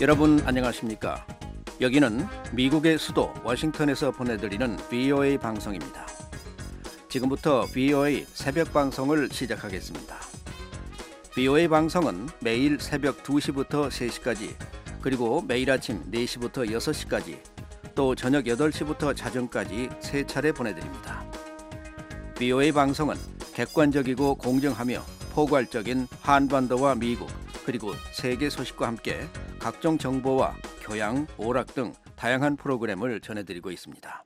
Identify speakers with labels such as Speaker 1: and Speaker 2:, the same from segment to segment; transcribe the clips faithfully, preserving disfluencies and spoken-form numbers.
Speaker 1: 여러분 안녕하십니까? 여기는 미국의 수도 워싱턴에서 보내드리는 브이오에이 방송입니다. 지금부터 브이오에이 새벽 방송을 시작하겠습니다. 브이오에이 방송은 매일 새벽 두 시부터 세 시까지, 그리고 매일 아침 네 시부터 여섯 시까지, 또 저녁 여덟 시부터 자정까지 세 차례 보내드립니다. 브이오에이 방송은 객관적이고 공정하며 포괄적인 한반도와 미국, 그리고 세계 소식과 함께 각종 정보와 교양, 오락 등 다양한 프로그램을 전해드리고 있습니다.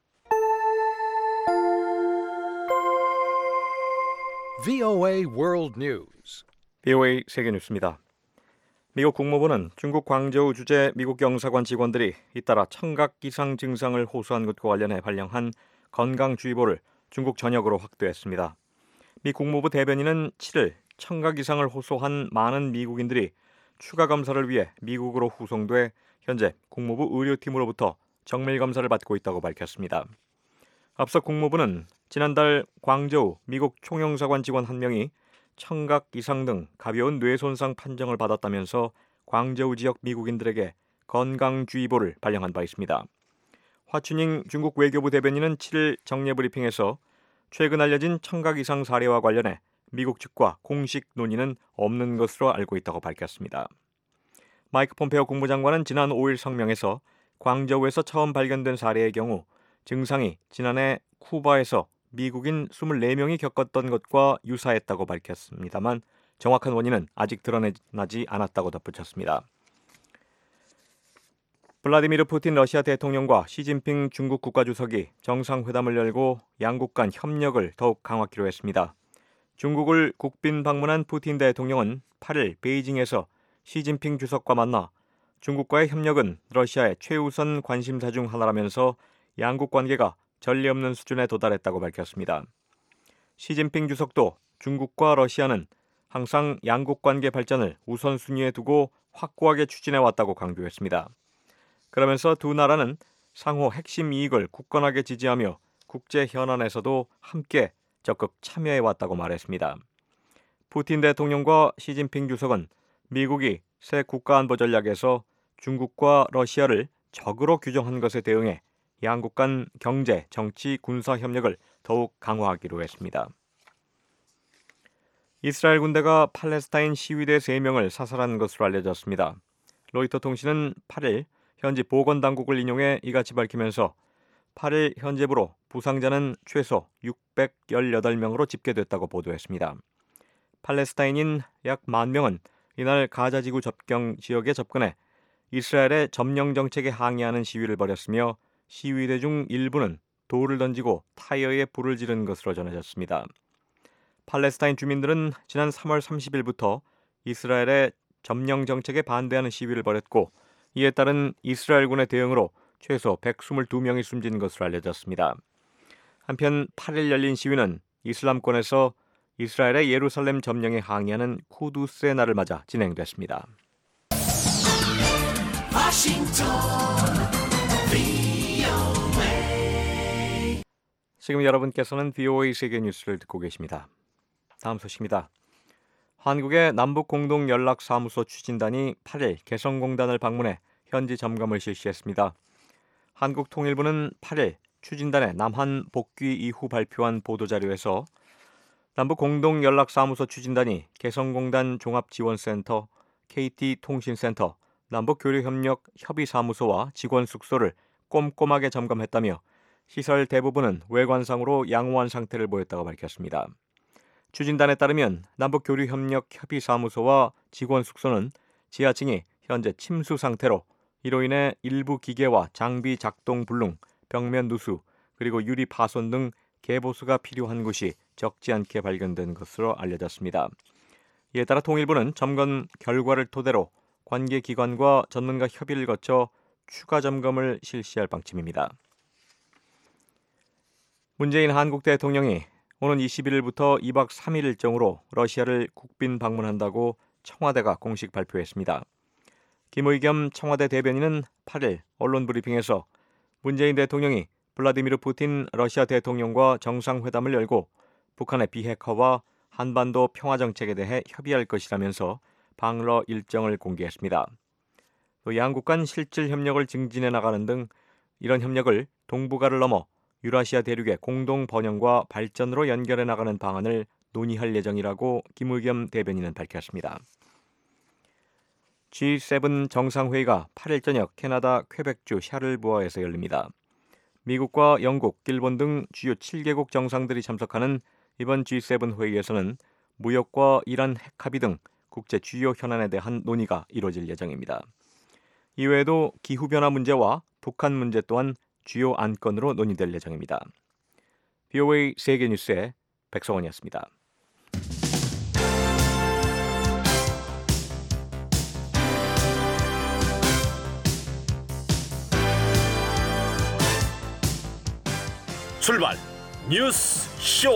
Speaker 2: 브이오에이 World News.
Speaker 3: 브이오에이 세계 뉴스입니다. 미국 국무부는 중국 광저우 주재 미국 영사관 직원들이 잇따라 청각 이상 증상을 호소한 것과 관련해 발령한 건강주의보를 중국 전역으로 확대했습니다. 미 국무부 대변인은 칠 일 청각 이상을 호소한 많은 미국인들이 추가 검사를 위해 미국으로 후송돼 현재 국무부 의료팀으로부터 정밀 검사를 받고 있다고 밝혔습니다. 앞서 국무부는 지난달 광저우 미국 총영사관 직원 한 명이 청각 이상 등 가벼운 뇌 손상 판정을 받았다면서 광저우 지역 미국인들에게 건강주의보를 발령한 바 있습니다. 화춘잉 중국 외교부 대변인은 칠 일 정례 브리핑에서 최근 알려진 청각 이상 사례와 관련해 미국 측과 공식 논의는 없는 것으로 알고 있다고 밝혔습니다. 마이크 폼페오 국무장관은 지난 오 일 성명에서 광저우에서 처음 발견된 사례의 경우 증상이 지난해 쿠바에서 미국인 이십사 명이 겪었던 것과 유사했다고 밝혔습니다만 정확한 원인은 아직 드러나지 않았다고 덧붙였습니다. 블라디미르 푸틴 러시아 대통령과 시진핑 중국 국가주석이 정상회담을 열고 양국 간 협력을 더욱 강화하기로 했습니다. 중국을 국빈 방문한 푸틴 대통령은 팔 일 베이징에서 시진핑 주석과 만나 중국과의 협력은 러시아의 최우선 관심사 중 하나라면서 양국 관계가 전례 없는 수준에 도달했다고 밝혔습니다. 시진핑 주석도 중국과 러시아는 항상 양국 관계 발전을 우선순위에 두고 확고하게 추진해왔다고 강조했습니다. 그러면서 두 나라는 상호 핵심 이익을 굳건하게 지지하며 국제 현안에서도 함께 적극 참여해왔다고 말했습니다. 푸틴 대통령과 시진핑 주석은 미국이 새 국가안보 전략에서 중국과 러시아를 적으로 규정한 것에 대응해 양국 간 경제, 정치, 군사 협력을 더욱 강화하기로 했습니다. 이스라엘 군대가 팔레스타인 시위대 세 명을 사살한 것으로 알려졌습니다. 로이터 통신은 팔 일 현지 보건당국을 인용해 이같이 밝히면서 팔 일 현재부로 부상자는 최소 육백십팔 명으로 집계됐다고 보도했습니다. 팔레스타인인 약 만 명은 이날 가자지구 접경 지역에 접근해 이스라엘의 점령 정책에 항의하는 시위를 벌였으며 시위대 중 일부는 돌을 던지고 타이어에 불을 지른 것으로 전해졌습니다. 팔레스타인 주민들은 지난 삼월 삼십일부터 이스라엘의 점령 정책에 반대하는 시위를 벌였고 이에 따른 이스라엘군의 대응으로 최소 백이십이 명이 숨진 것으로 알려졌습니다. 한편 팔 일 열린 시위는 이슬람권에서 이스라엘의 예루살렘 점령에 항의하는 쿠두스의 날을 맞아 진행됐습니다.
Speaker 2: 워싱턴 브이오에이.
Speaker 3: 지금 여러분께서는 브이오에이 세계 뉴스를 듣고 계십니다. 다음 소식입니다. 한국의 남북공동연락사무소 추진단이 팔 일 개성공단을 방문해 현지 점검을 실시했습니다. 한국통일부는 팔 일 추진단의 남한 복귀 이후 발표한 보도자료에서 남북공동연락사무소 추진단이 개성공단 종합지원센터, 케이티통신센터, 남북교류협력 협의사무소와 직원 숙소를 꼼꼼하게 점검했다며 시설 대부분은 외관상으로 양호한 상태를 보였다고 밝혔습니다. 추진단에 따르면 남북교류협력 협의사무소와 직원 숙소는 지하층이 현재 침수 상태로 이로 인해 일부 기계와 장비 작동 불능, 벽면 누수, 그리고 유리 파손 등 개보수가 필요한 곳이 적지 않게 발견된 것으로 알려졌습니다. 이에 따라 통일부는 점검 결과를 토대로 관계 기관과 전문가 협의를 거쳐 추가 점검을 실시할 방침입니다. 문재인 한국 대통령이 오는 이십일 일부터 이 박 삼 일 일정으로 러시아를 국빈 방문한다고 청와대가 공식 발표했습니다. 김의겸 청와대 대변인은 팔 일 언론 브리핑에서 문재인 대통령이 블라디미르 푸틴 러시아 대통령과 정상회담을 열고 북한의 비핵화와 한반도 평화 정책에 대해 협의할 것이라면서 방러 일정을 공개했습니다. 또 양국 간 실질 협력을 증진해 나가는 등 이런 협력을 동북아를 넘어 유라시아 대륙의 공동 번영과 발전으로 연결해 나가는 방안을 논의할 예정이라고 김의겸 대변인은 밝혔습니다. 지 세븐 정상회의가 팔 일 저녁 캐나다 퀘벡주 샤를부어에서 열립니다. 미국과 영국, 일본 등 주요 칠 개국 정상들이 참석하는 이번 지 세븐 회의에서는 무역과 이란 핵 합의 등 국제 주요 현안에 대한 논의가 이뤄질 예정입니다. 이외에도 기후변화 문제와 북한 문제 또한 주요 안건으로 논의될 예정입니다. 브이오에이 세계뉴스의 백성원이었습니다.
Speaker 4: 출발 뉴스 쇼.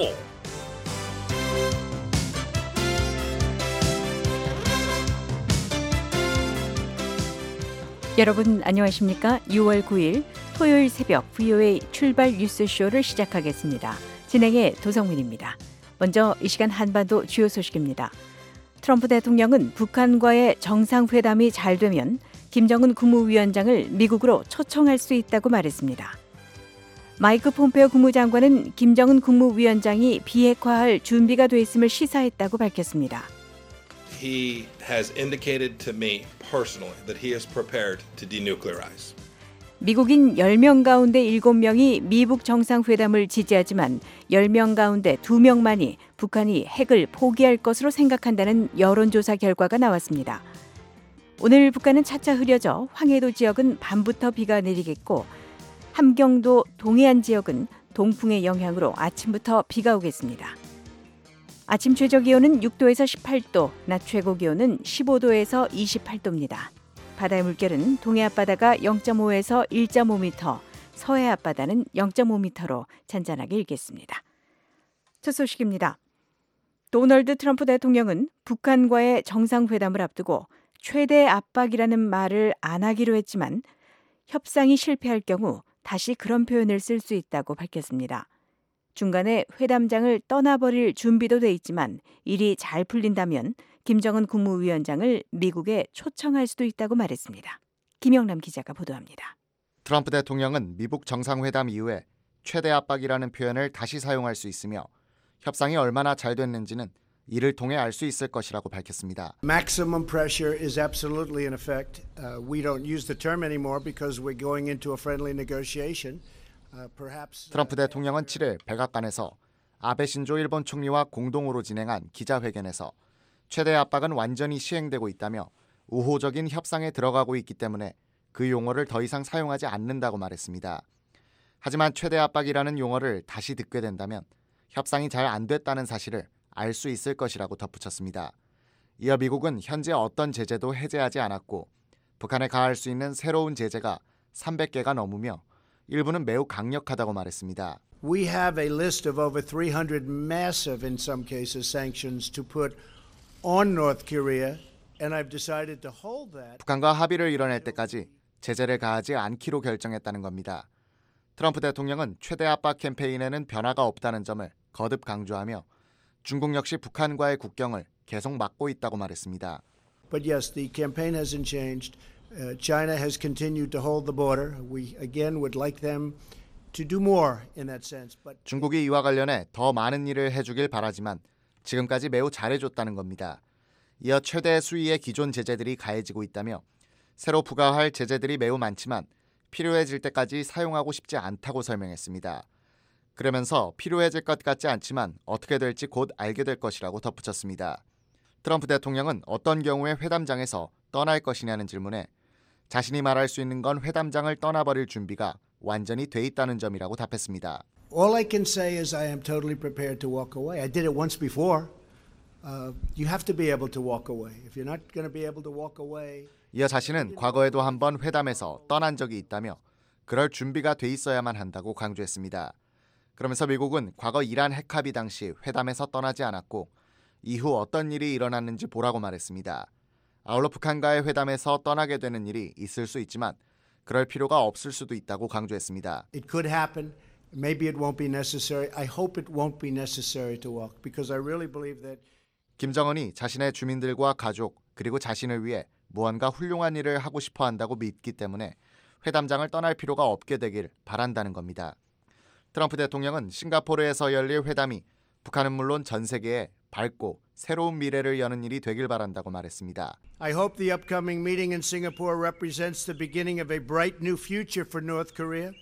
Speaker 5: 여러분 안녕하십니까? 유월 구일 토요일 새벽 브이오에이 출발 뉴스쇼를 시작하겠습니다. 진행의 도성민입니다. 먼저 이 시간 한반도 주요 소식입니다. 트럼프 대통령은 북한과의 정상회담이 잘 되면 김정은 국무위원장을 미국으로 초청할 수 있다고 말했습니다. 마이크 폼페오 국무장관은 김정은 국무위원장이 비핵화할 준비가 돼 있음을 시사했다고 밝혔습니다.
Speaker 6: He has indicated to me personally that he is prepared to denuclearize.
Speaker 5: 미국인 열 명 가운데 일곱 명이 미북 정상회담을 지지하지만 열 명 가운데 두 명만이 북한이 핵을 포기할 것으로 생각한다는 여론조사 결과가 나왔습니다. 오늘 북한은 차차 흐려져 황해도 지역은 밤부터 비가 내리겠고 함경도 동해안 지역은 동풍의 영향으로 아침부터 비가 오겠습니다. 아침 최저기온은 육 도에서 십팔 도, 낮 최고기온은 십오 도에서 이십팔 도입니다. 바다의 물결은 동해 앞바다가 영 점 오에서 일 점 오 미터, 서해 앞바다는 영 점 오 미터로 잔잔하게 일겠습니다. 첫 소식입니다. 도널드 트럼프 대통령은 북한과의 정상회담을 앞두고 최대 압박이라는 말을 안 하기로 했지만 협상이 실패할 경우 다시 그런 표현을 쓸 수 있다고 밝혔습니다. 중간에 회담장을 떠나버릴 준비도 돼 있지만 일이 잘 풀린다면 김정은 국무위원장을 미국에 초청할 수도 있다고 말했습니다. 김영남 기자가 보도합니다.
Speaker 7: 트럼프 대통령은 미북 정상회담 이후에 최대 압박이라는 표현을 다시 사용할 수 있으며 협상이 얼마나 잘 됐는지는 이를 통해 알 수 있을 것이라고 밝혔습니다.
Speaker 8: Maximum pressure is absolutely in effect. Uh, we don't use the term anymore because we're going into a friendly negotiation. Uh, perhaps
Speaker 7: 트럼프 대통령은 칠 일 백악관에서 아베 신조 일본 총리와 공동으로 진행한 기자회견에서 최대 압박은 완전히 시행되고 있다며 우호적인 협상에 들어가고 있기 때문에 그 용어를 더 이상 사용하지 않는다고 말했습니다. 하지만 최대 압박이라는 용어를 다시 듣게 된다면 협상이 잘 안 됐다는 사실을 알 수 있을 것이라고 덧붙였습니다. 이어 미국은 현재 어떤 제재도 해제하지 않았고 북한에 가할 수 있는 새로운 제재가 삼백 개가 넘으며 일부는 매우 강력하다고 말했습니다.
Speaker 8: we have a list of over three hundred massive, in some cases, sanctions to put on North Korea, and I've decided to hold that.
Speaker 7: 북한과 합의를 이뤄낼 때까지 제재를 가하지 않기로 결정했다는 겁니다. 트럼프 대통령은 최대 압박 캠페인에는 변화가 없다는 점을 거듭 강조하며 중국 역시 북한과의 국경을 계속 막고 있다고 말했습니다.
Speaker 8: But yes, the campaign hasn't changed. Uh, China has continued to hold the border. We again would like them to do more in that sense. But
Speaker 7: 중국이 이와 관련해 더 많은 일을 해주길 바라지만 지금까지 매우 잘해줬다는 겁니다. 이어 최대 수위의 기존 제재들이 가해지고 있다며 새로 부과할 제재들이 매우 많지만 필요해질 때까지 사용하고 싶지 않다고 설명했습니다. 그러면서 필요해질 것 같지 않지만 어떻게 될지 곧 알게 될 것이라고 덧붙였습니다. 트럼프 대통령은 어떤 경우에 회담장에서 떠날 것이냐는 질문에 자신이 말할 수 있는 건 회담장을 떠나버릴 준비가 완전히 돼 있다는 점이라고 답했습니다.
Speaker 8: all I can say is I am totally prepared to walk away. I did it once before. Uh, you have to be able to walk away. If you're not going to be able to walk away.
Speaker 7: 이어 자신은 과거에도 한번 회담에서 떠난 적이 있다며 그럴 준비가 돼 있어야만 한다고 강조했습니다. 그러면서 미국은 과거 이란 핵 합의 당시 회담에서 떠나지 않았고 이후 어떤 일이 일어났는지 보라고 말했습니다. 아울러 북한과의 회담에서 떠나게 되는 일이 있을 수 있지만 그럴 필요가 없을 수도 있다고 강조했습니다.
Speaker 8: It could happen. Maybe it won't be necessary. I hope it won't be necessary to walk because I really believe that
Speaker 7: 김정은이 자신의 주민들과 가족 그리고 자신을 위해 무언가 훌륭한 일을 하고 싶어 한다고 믿기 때문에 회담장을 떠날 필요가 없게 되길 바란다는 겁니다. 트럼프 대통령은 싱가포르에서 열릴 회담이 북한은 물론 전 세계에 밝고 새로운 미래를 여는 일이 되길 바란다고 말했습니다.
Speaker 8: I hope the upcoming meeting in Singapore represents the beginning of a bright new future for North Korea,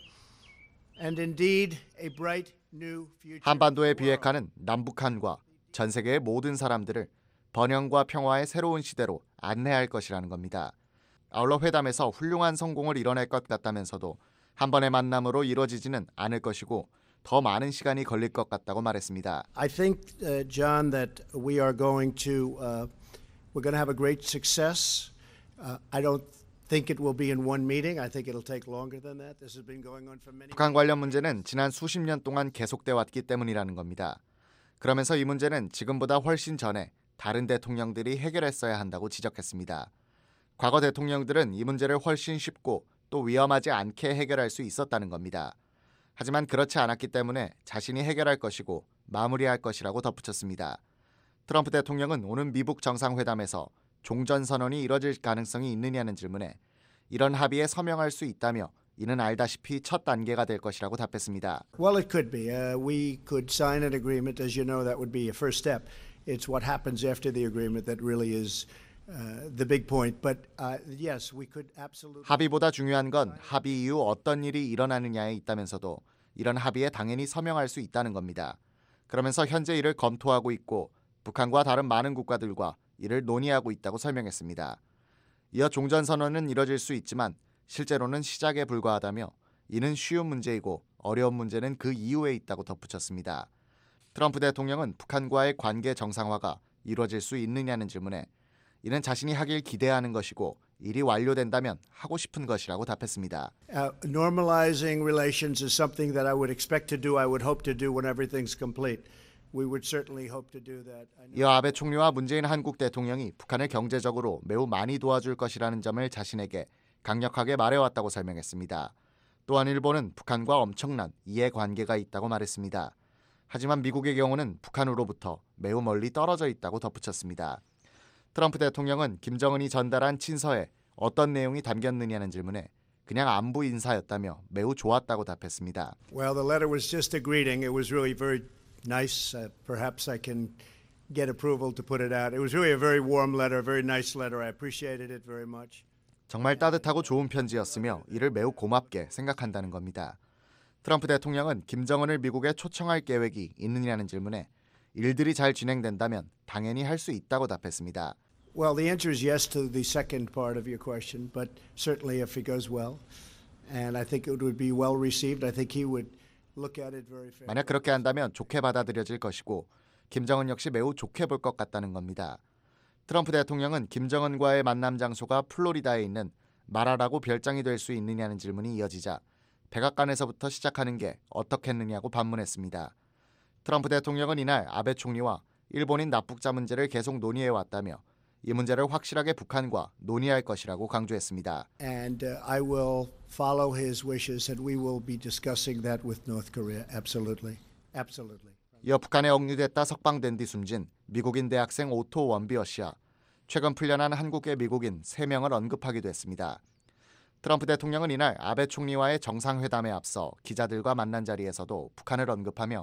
Speaker 8: and indeed a bright new future.
Speaker 7: 한반도의 비핵화는 남북한과 전 세계의 모든 사람들을 번영과 평화의 새로운 시대로 안내할 것이라는 겁니다. 아울러 회담에서 훌륭한 성공을 이뤄낼 것 같다면서도 한 번의 만남으로 이루어지지는 않을 것이고 더 많은 시간이 걸릴 것 같다고 말했습니다.
Speaker 8: I think, uh, John, that we are going to uh, we're going to have a great success. Uh, I don't think it will be in one meeting. I think it'll take longer than that. This has been going on for many.
Speaker 7: 북한 관련 문제는 지난 수십 년 동안 계속돼 왔기 때문이라는 겁니다. 그러면서 이 문제는 지금보다 훨씬 전에 다른 대통령들이 해결했어야 한다고 지적했습니다. 과거 대통령들은 이 문제를 훨씬 쉽고 또 위험하지 않게 해결할 수 있었다는 겁니다. 하지만 그렇지 않았기 때문에 자신이 해결할 것이고 마무리할 것이라고 덧붙였습니다. 트럼프 대통령은 오는 미북 정상회담에서 종전선언이 이뤄질 가능성이 있느냐는 질문에 이런 합의에 서명할 수 있다며 이는 알다시피 첫 단계가 될 것이라고 답했습니다.
Speaker 8: Well, it could be. Uh, we could sign an agreement. As you know, that would be a first step. It's what happens after the agreement that really is uh, the big point. But uh, yes, we could absolutely.
Speaker 7: 합의보다 중요한 건 합의 이후 어떤 일이 일어나느냐에 있다면서도 이런 합의에 당연히 서명할 수 있다는 겁니다. 그러면서 현재 이를 검토하고 있고 북한과 다른 많은 국가들과 이를 논의하고 있다고 설명했습니다. 이어 종전선언은 이뤄질 수 있지만 실제로는 시작에 불과하다며 이는 쉬운 문제이고 어려운 문제는 그 이후에 있다고 덧붙였습니다. 트럼프 대통령은 북한과의 관계 정상화가 이루어질 수 있느냐는 질문에 이는 자신이 하길 기대하는 것이고 일이 완료된다면 하고 싶은 것이라고 답했습니다.
Speaker 8: Uh, normalizing relations is something that I would expect to do. I would hope to do when everything's complete. We would certainly hope to do that.
Speaker 7: 이어 아베 총리와 문재인 한국 대통령이 북한을 경제적으로 매우 많이 도와줄 것이라는 점을 자신에게 강력하게 말해왔다고 설명했습니다. 또한 일본은 북한과 엄청난 이해관계가 있다고 말했습니다. 하지만 미국의 경우는 북한으로부터 매우 멀리 떨어져 있다고 덧붙였습니다. 트럼프 대통령은 김정은이 전달한 친서에 어떤 내용이 담겼느냐는 질문에 그냥 안부 인사였다며 매우 좋았다고 답했습니다.
Speaker 8: Well, the letter was just a greeting. It was really very nice. Uh, perhaps I can get approval to put it out. It was really a very warm letter, a very nice letter. I appreciated it very much.
Speaker 7: 정말 따뜻하고 좋은 편지였으며 이를 매우 고맙게 생각한다는 겁니다. 트럼프 대통령은 김정은을 미국에 초청할 계획이 있느냐는 질문에 일들이 잘 진행된다면 당연히 할 수 있다고 답했습니다.
Speaker 8: Well, the answer is yes to the second part of your question, but certainly if it goes well, and I think it would be well received. I think he would look at it very fairly.
Speaker 7: 만약 그렇게 한다면 좋게 받아들여질 것이고 김정은 역시 매우 좋게 볼 것 같다는 겁니다. 트럼프 대통령은 김정은과의 만남 장소가 플로리다에 있는 마라라고 별장이 될 수 있느냐는 질문이 이어지자 백악관에서부터 시작하는 게 어떻겠느냐고 반문했습니다. 트럼프 대통령은 이날 아베 총리와 일본인 납북자 문제를 계속 논의해왔다며 이 문제를 확실하게 북한과 논의할 것이라고 강조했습니다.
Speaker 8: And uh, I will follow his wishes and we will be discussing that with North Korea. Absolutely. Absolutely.
Speaker 7: 이어 북한에 억류됐다 석방된 뒤 숨진 미국인 대학생 오토 원비어 씨와 최근 풀려난 한국계 미국인 세 명을 언급하기도 했습니다. 트럼프 대통령은 이날 아베 총리와의 정상회담에 앞서 기자들과 만난 자리에서도 북한을 언급하며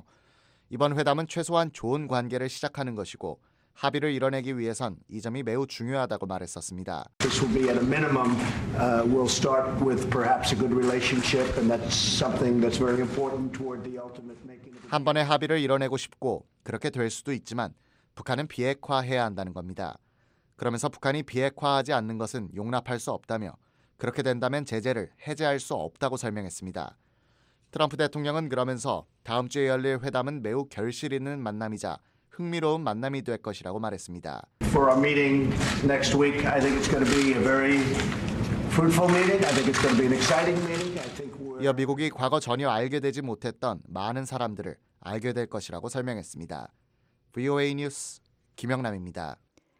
Speaker 7: 이번 회담은 최소한 좋은 관계를 시작하는 것이고 합의를 이뤄내기 위해선 이 점이 매우 중요하다고 말했었습니다.
Speaker 8: This will be at a minimum. Uh, we'll start with perhaps a good relationship, and that's something that's very important toward the ultimate making.
Speaker 7: 한 번의 합의를 이뤄내고 싶고 그렇게 될 수도 있지만 북한은 비핵화해야 한다는 겁니다. 그러면서 북한이 비핵화하지 않는 것은 용납할 수 없다며 그렇게 된다면 제재를 해제할 수 없다고 설명했습니다. 트럼프 대통령은 그러면서 다음 주에 열릴 회담은 매우 결실 있는 만남이자 흥미로운 만남이 될 것이라고 말했습니다.
Speaker 8: For our meeting next week, I think it's going to be a very fruitful meeting. I think it's going to be an exciting meeting. I think we're...
Speaker 7: 이어 미국이 과거 전혀 알게 되지 못했던 많은 사람들을 알게 될 것이라고 설명했습니다. 브이오에이 뉴스 김영남입니다.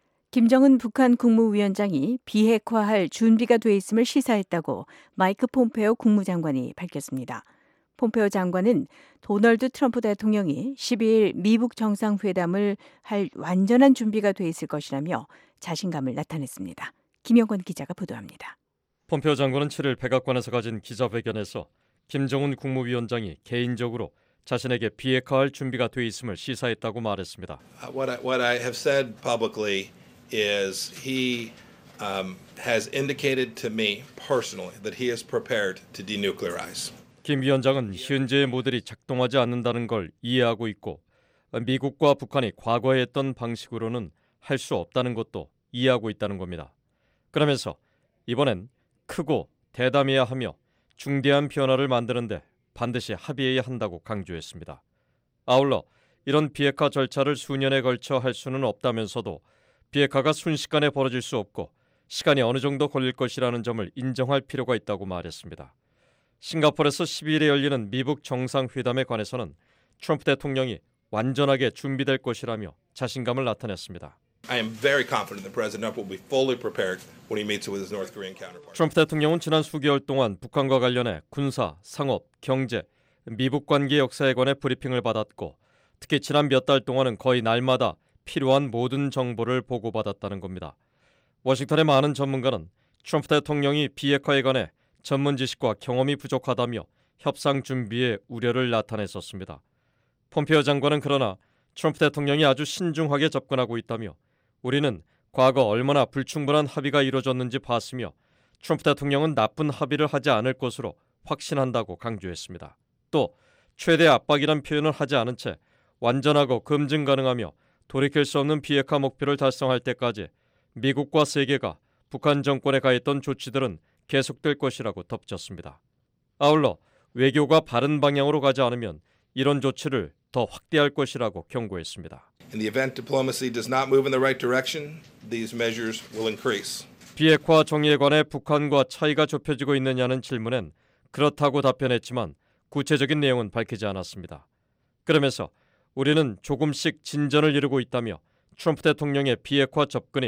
Speaker 5: 김정은 북한 국무위원장이 비핵화할 준비가 돼 있음을 시사했다고 마이크 폼페오 국무장관이 밝혔습니다. 폼페오 장관은 도널드 트럼프 대통령이 십이일 미북 정상회담을 할 완전한 준비가 돼 있을 것이라며 자신감을 나타냈습니다. 김영건 기자가 보도합니다.
Speaker 3: 폼페오 장관은 칠일 백악관에서 가진 기자회견에서 김정은 국무위원장이 개인적으로 자신에게 비핵화할 준비가 돼 있음을 시사했다고 말했습니다.
Speaker 6: Uh, what I, what I have said publicly is he um, has indicated to me personally that he is prepared to denuclearize.
Speaker 3: 김 위원장은 현재의 모델이 작동하지 않는다는 걸 이해하고 있고 미국과 북한이 과거에 했던 방식으로는 할 수 없다는 것도 이해하고 있다는 겁니다. 그러면서 이번엔 크고 대담해야 하며 중대한 변화를 만드는데 반드시 합의해야 한다고 강조했습니다. 아울러 이런 비핵화 절차를 수년에 걸쳐 할 수는 없다면서도 비핵화가 순식간에 벌어질 수 없고 시간이 어느 정도 걸릴 것이라는 점을 인정할 필요가 있다고 말했습니다. 싱가포르에서 십이일에 열리는 미북 정상회담에 관해서는 트럼프 대통령이 완전하게 준비될 것이라며 자신감을 나타냈습니다.
Speaker 6: I am very confident that President Trump will be fully prepared when he meets with his North Korean counterpart.
Speaker 3: 트럼프 대통령은 지난 수개월 동안 북한과 관련해 군사, 상업, 경제, 미북 관계 역사에 관해 브리핑을 받았고 특히 지난 몇 달 동안은 거의 날마다 필요한 모든 정보를 보고받았다는 겁니다. 워싱턴의 많은 전문가는 트럼프 대통령이 비핵화에 관해 전문 지식과 경험이 부족하다며 협상 준비에 우려를 나타냈었습니다. 폼페오 장관은 그러나 트럼프 대통령이 아주 신중하게 접근하고 있다며 우리는 과거 얼마나 불충분한 합의가 이루어졌는지 봤으며 트럼프 대통령은 나쁜 합의를 하지 않을 것으로 확신한다고 강조했습니다. 또 최대 압박이란 표현을 하지 않은 채 완전하고 검증 가능하며 돌이킬 수 없는 비핵화 목표를 달성할 때까지 미국과 세계가 북한 정권에 가했던 조치들은 계속될 것이라고 덧붙였습니다. 아울러 외교가 바른 방향으로 가지 않으면 이런 조치를 더 확대할 것이라고 경고했습니다.
Speaker 6: In the event diplomacy does not move in the right direction, these measures will increase.
Speaker 3: 비핵화 정의에 관해 북한과 차이가 좁혀지고 있느냐는 질문엔 그렇다고 답변했지만 구체적인 내용은 밝히지 않았습니다. 그러면서 우리는 조금씩 진전을 이루고 있다며 트럼프 대통령의 비핵화 접근이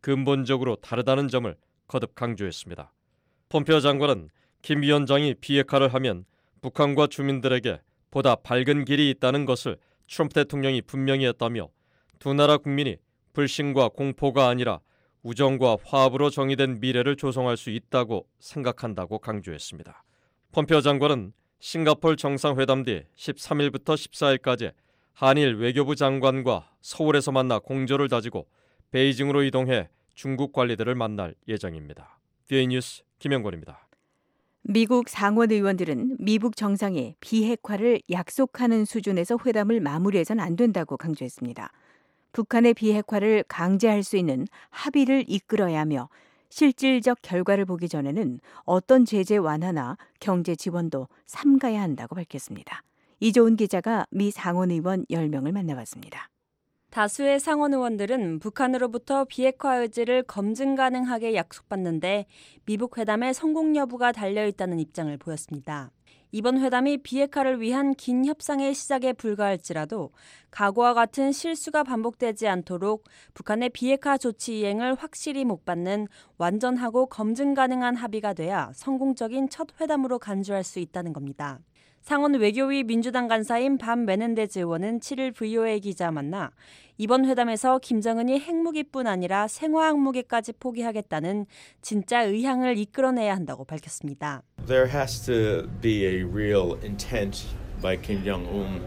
Speaker 3: 근본적으로 다르다는 점을 거듭 강조했습니다. 폼페오 장관은 김 위원장이 비핵화를 하면 북한과 주민들에게 보다 밝은 길이 있다는 것을 트럼프 대통령이 분명히 했다며 두 나라 국민이 불신과 공포가 아니라 우정과 화합으로 정의된 미래를 조성할 수 있다고 생각한다고 강조했습니다. 폼페오 장관은 싱가포르 정상회담 뒤 십삼일부터 십사일까지 한일 외교부 장관과 서울에서 만나 공조를 다지고 베이징으로 이동해 중국 관리들을 만날 예정입니다. 비오에이 뉴스 김영권입니다.
Speaker 5: 미국 상원 의원들은 미북 정상이 비핵화를 약속하는 수준에서 회담을 마무리해서는 안 된다고 강조했습니다. 북한의 비핵화를 강제할 수 있는 합의를 이끌어야 하며 실질적 결과를 보기 전에는 어떤 제재 완화나 경제 지원도 삼가야 한다고 밝혔습니다. 이조은 기자가 미 상원 의원 열 명을 만나봤습니다.
Speaker 9: 다수의 상원 의원들은 북한으로부터 비핵화 의지를 검증 가능하게 약속받는데 미북 회담의 성공 여부가 달려있다는 입장을 보였습니다. 이번 회담이 비핵화를 위한 긴 협상의 시작에 불과할지라도 과거와 같은 실수가 반복되지 않도록 북한의 비핵화 조치 이행을 확실히 목받는 완전하고 검증 가능한 합의가 돼야 성공적인 첫 회담으로 간주할 수 있다는 겁니다. 상원 외교위 민주당 간사인 밥 메넨데즈 의원은 칠일 브이오에이 기자 만나 이번 회담에서 김정은이 핵무기뿐 아니라 생화학무기까지 포기하겠다는 진짜 의향을 이끌어내야 한다고 밝혔습니다.
Speaker 10: There has to be a real intent by Kim Jong-un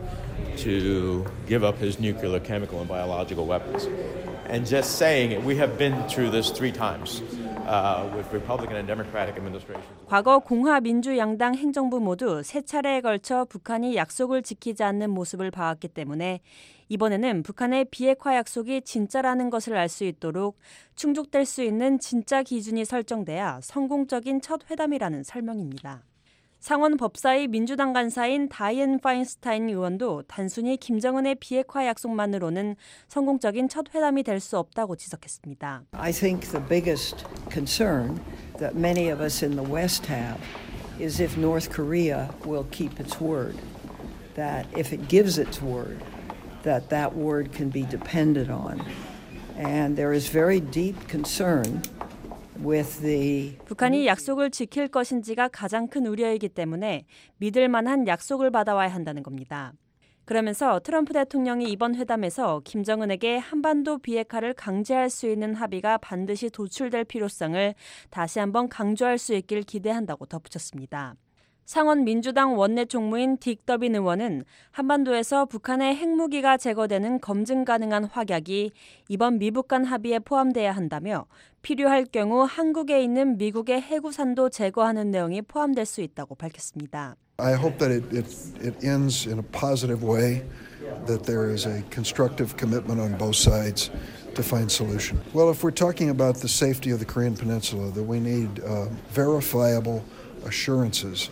Speaker 10: to give up his nuclear, chemical, and biological weapons. And just saying it, we have been through this three times. Uh, with Republican and Democratic administrations.
Speaker 9: 과거 공화 민주 양당 행정부 모두 세 차례에 걸쳐 북한이 약속을 지키지 않는 모습을 봐왔기 때문에 이번에는 북한의 비핵화 약속이 진짜라는 것을 알 수 있도록 충족될 수 있는 진짜 기준이 설정돼야 성공적인 첫 회담이라는 설명입니다. 상원 법사위 민주당 간사인 다이앤 파인스타인 의원도 단순히 김정은의 비핵화 약속만으로는 성공적인 첫 회담이 될 수 없다고 지적했습니다.
Speaker 11: I think the biggest concern that many of us in the West have is if North Korea will keep its word. That if it gives its word, that that word can be depended on. And there is very deep concern with the
Speaker 9: 북한이 약속을 지킬 것인지가 가장 큰 우려이기 때문에 믿을 만한 약속을 받아와야 한다는 겁니다. 그러면서 트럼프 대통령이 이번 회담에서 김정은에게 한반도 비핵화를 강제할 수 있는 합의가 반드시 도출될 필요성을 다시 한번 강조할 수 있길 기대한다고 덧붙였습니다. 상원 민주당 원내 총무인 딕 더빈 의원은 한반도에서 북한의 핵무기가 제거되는 검증 가능한 확약이 이번 미북 간 합의에 포함돼야 한다며 필요할 경우 한국에 있는 미국의 해구산도 제거하는 내용이 포함될 수 있다고 밝혔습니다.
Speaker 12: I hope that it, it, it ends in a positive way, that there is a constructive commitment on both sides to find solution. Well, if we're talking about the safety of the Korean Peninsula, that we need uh, verifiable assurances.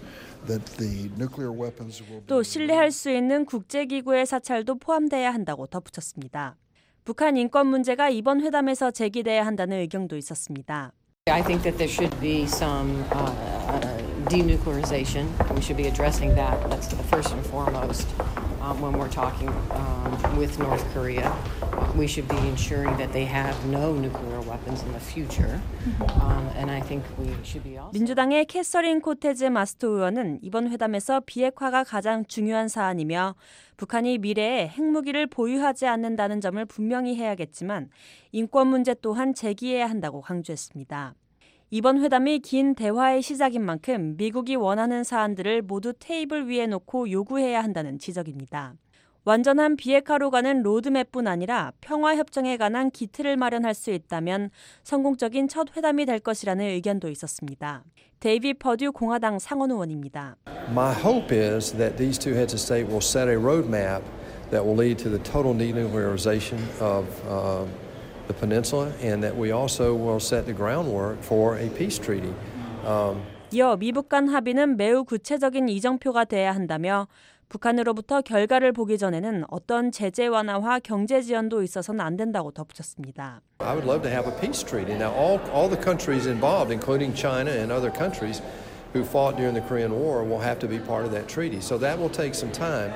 Speaker 9: 또 신뢰할 수 있는 국제기구의 사찰도 포함돼야 한다고 덧붙였습니다. 북한 인권 문제가 이번 회담에서 제기돼야 한다는 의견도 있었습니다.
Speaker 13: I think that there should be some uh, denuclearization. We should be addressing that. That's the first and foremost um, when we're talking um, with North Korea. We should be ensuring that they have no nuclear weapons in the future. Um, and I think we should be also.
Speaker 9: 민주당의 캐서린 코테즈 마스토 의원은 이번 회담에서 비핵화가 가장 중요한 사안이며 북한이 미래에 핵무기를 보유하지 않는다는 점을 분명히 해야겠지만 인권 문제 또한 제기해야 한다고 강조했습니다. 이번 회담이 긴 대화의 시작인 만큼 미국이 원하는 사안들을 모두 테이블 위에 놓고 요구해야 한다는 지적입니다. 완전한 비핵화로 가는 로드맵뿐 아니라 평화협정에 관한 기틀을 마련할 수 있다면 성공적인 첫 회담이 될 것이라는 의견도 있었습니다. 데이비 퍼듀 공화당 상원 의원입니다.
Speaker 14: My hope is that these two heads of state will set a roadmap that will lead to the total denuclearization of uh, the peninsula, and that we also will set the groundwork for a peace treaty. Um,
Speaker 9: 이어 미북 간 합의는 매우 구체적인 이정표가 돼야 한다며 북한으로부터 결과를 보기 전에는 어떤 제재 완화와 경제 지원도 있어서는 안 된다고 덧붙였습니다.
Speaker 14: I would love to have a peace treaty. Now, all all the countries involved, including China and other countries who fought during the Korean War, will have to be part of that treaty. So that will take some time.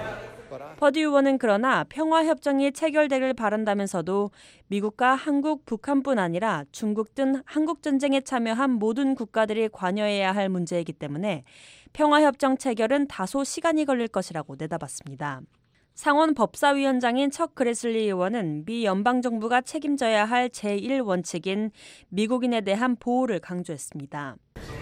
Speaker 9: 퍼듀 의원은 그러나 평화협정이 체결되길 바란다면서도 미국과 한국, 북한뿐 아니라 중국 등 한국전쟁에 참여한 모든 국가들이 관여해야 할 문제이기 때문에 평화협정 체결은 다소 시간이 걸릴 것이라고 내다봤습니다. 상원 법사위원장인 척 그레슬리 의원은 미 연방정부가 책임져야 할 제일 원칙인 미국인에 대한 보호를 강조했습니다.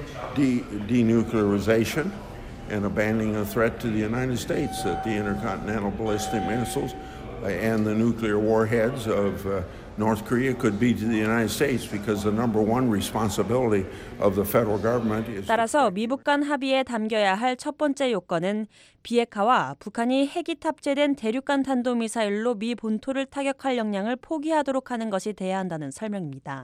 Speaker 15: De- denuclearization. And abandoning a threat to the United States that the intercontinental ballistic missiles and the nuclear warheads of uh, North Korea could be to the United States because the number one responsibility of the federal government is.
Speaker 9: 따라서 미북 간 합의에 담겨야 할 첫 번째 요건은 비핵화와 북한이 핵이 탑재된 대륙간 탄도미사일로 미 본토를 타격할 역량을 포기하도록 하는 것이 돼야 한다는 설명입니다.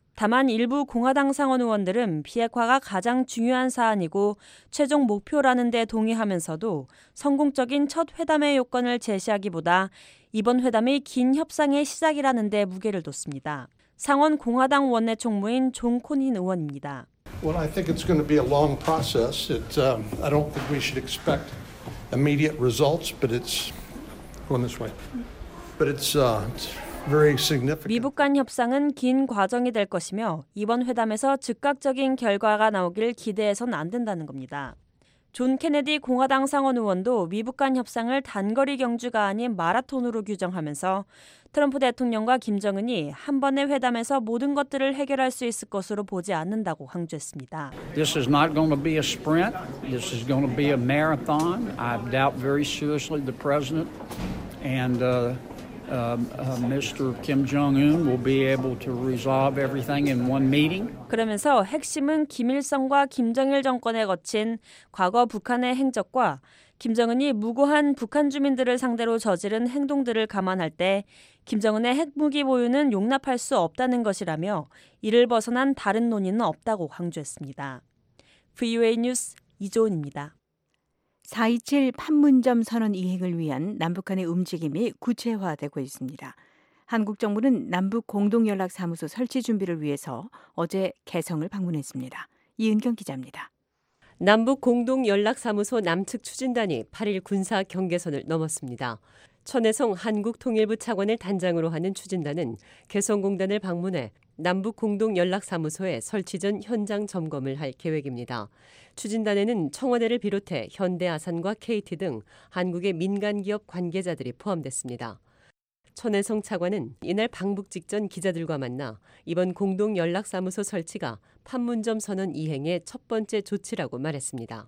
Speaker 9: 다만 일부 공화당 상원 의원들은 비핵화가 가장 중요한 사안이고 최종 목표라는 데 동의하면서도 성공적인 첫 회담의 요건을 제시하기보다 이번 회담이 긴 협상의 시작이라는 데 무게를 뒀습니다. 상원 공화당 원내 총무인 존 코닌 의원입니다.
Speaker 16: Well, I think it's going to be a long process. It, um, I don't think we should expect immediate results, but it's going this way. But it's uh, very significant.
Speaker 9: 미북 간 협상은 긴 과정이 될 것이며 이번 회담에서 즉각적인 결과가 나오길 기대해서는 안 된다는 겁니다. 존 케네디 공화당 상원 의원도 미북 간 협상을 단거리 경주가 아닌 마라톤으로 규정하면서 트럼프 대통령과 김정은이 한 번의 회담에서 모든 것들을 해결할 수 있을 것으로 보지 않는다고 강조했습니다.
Speaker 17: This is not going to be a sprint. This is going to be a marathon. I doubt very seriously the president and uh, Uh, uh, 미스터 Kim Jong-un will be able to resolve everything in one meeting.
Speaker 9: 그러면서 핵심은 김일성과 김정일 정권에 거친 과거 북한의 행적과 김정은이 무고한 북한 주민들을 상대로 저지른 행동들을 감안할 때 김정은의 핵무기 보유는 용납할 수 없다는 것이라며 이를 벗어난 다른 논의는 없다고 강조했습니다. 브이오에이 뉴스 이조은입니다.
Speaker 5: 사 이칠 판문점 선언 이행을 위한 남북한의 움직임이 구체화되고 있습니다. 한국 정부는 남북 공동연락사무소 설치 준비를 위해서 어제 개성을 방문했습니다. 이은경 기자입니다.
Speaker 18: 남북 공동연락사무소 남측 추진단이 팔 일 군사 경계선을 넘었습니다. 천혜성 한국통일부 차관을 단장으로 하는 추진단은 개성공단을 방문해 남북 공동 연락사무소의 설치 전 현장 점검을 할 계획입니다. 추진단에는 청와대를 비롯해 현대아산과 케이티 등 한국의 민간 기업 관계자들이 포함됐습니다. 천혜성 차관은 이날 방북 직전 기자들과 만나 이번 공동 연락사무소 설치가 판문점 선언 이행의 첫 번째 조치라고 말했습니다.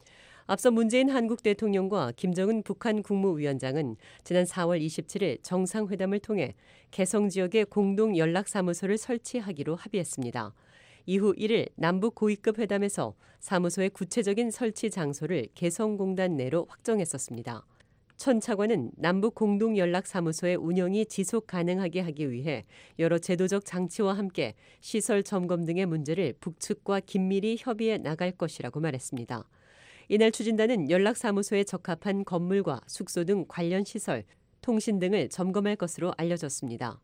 Speaker 18: 앞서 문재인 한국 대통령과 김정은 북한 국무위원장은 지난 사월 이십칠일 정상회담을 통해 개성 지역에 공동 연락사무소를 설치하기로 합의했습니다. 이후 일일 남북 고위급 회담에서 사무소의 구체적인 설치 장소를 개성공단 내로 확정했었습니다. 천 차관은 남북 공동 연락사무소의 운영이 지속 가능하게 하기 위해 여러 제도적 장치와 함께 시설 점검 등의 문제를 북측과 긴밀히 협의해 나갈 것이라고 말했습니다. 이날 추진단은 연락사무소에 적합한 건물과 숙소 등 관련 시설, 통신 등을 점검할 것으로 알려졌습니다.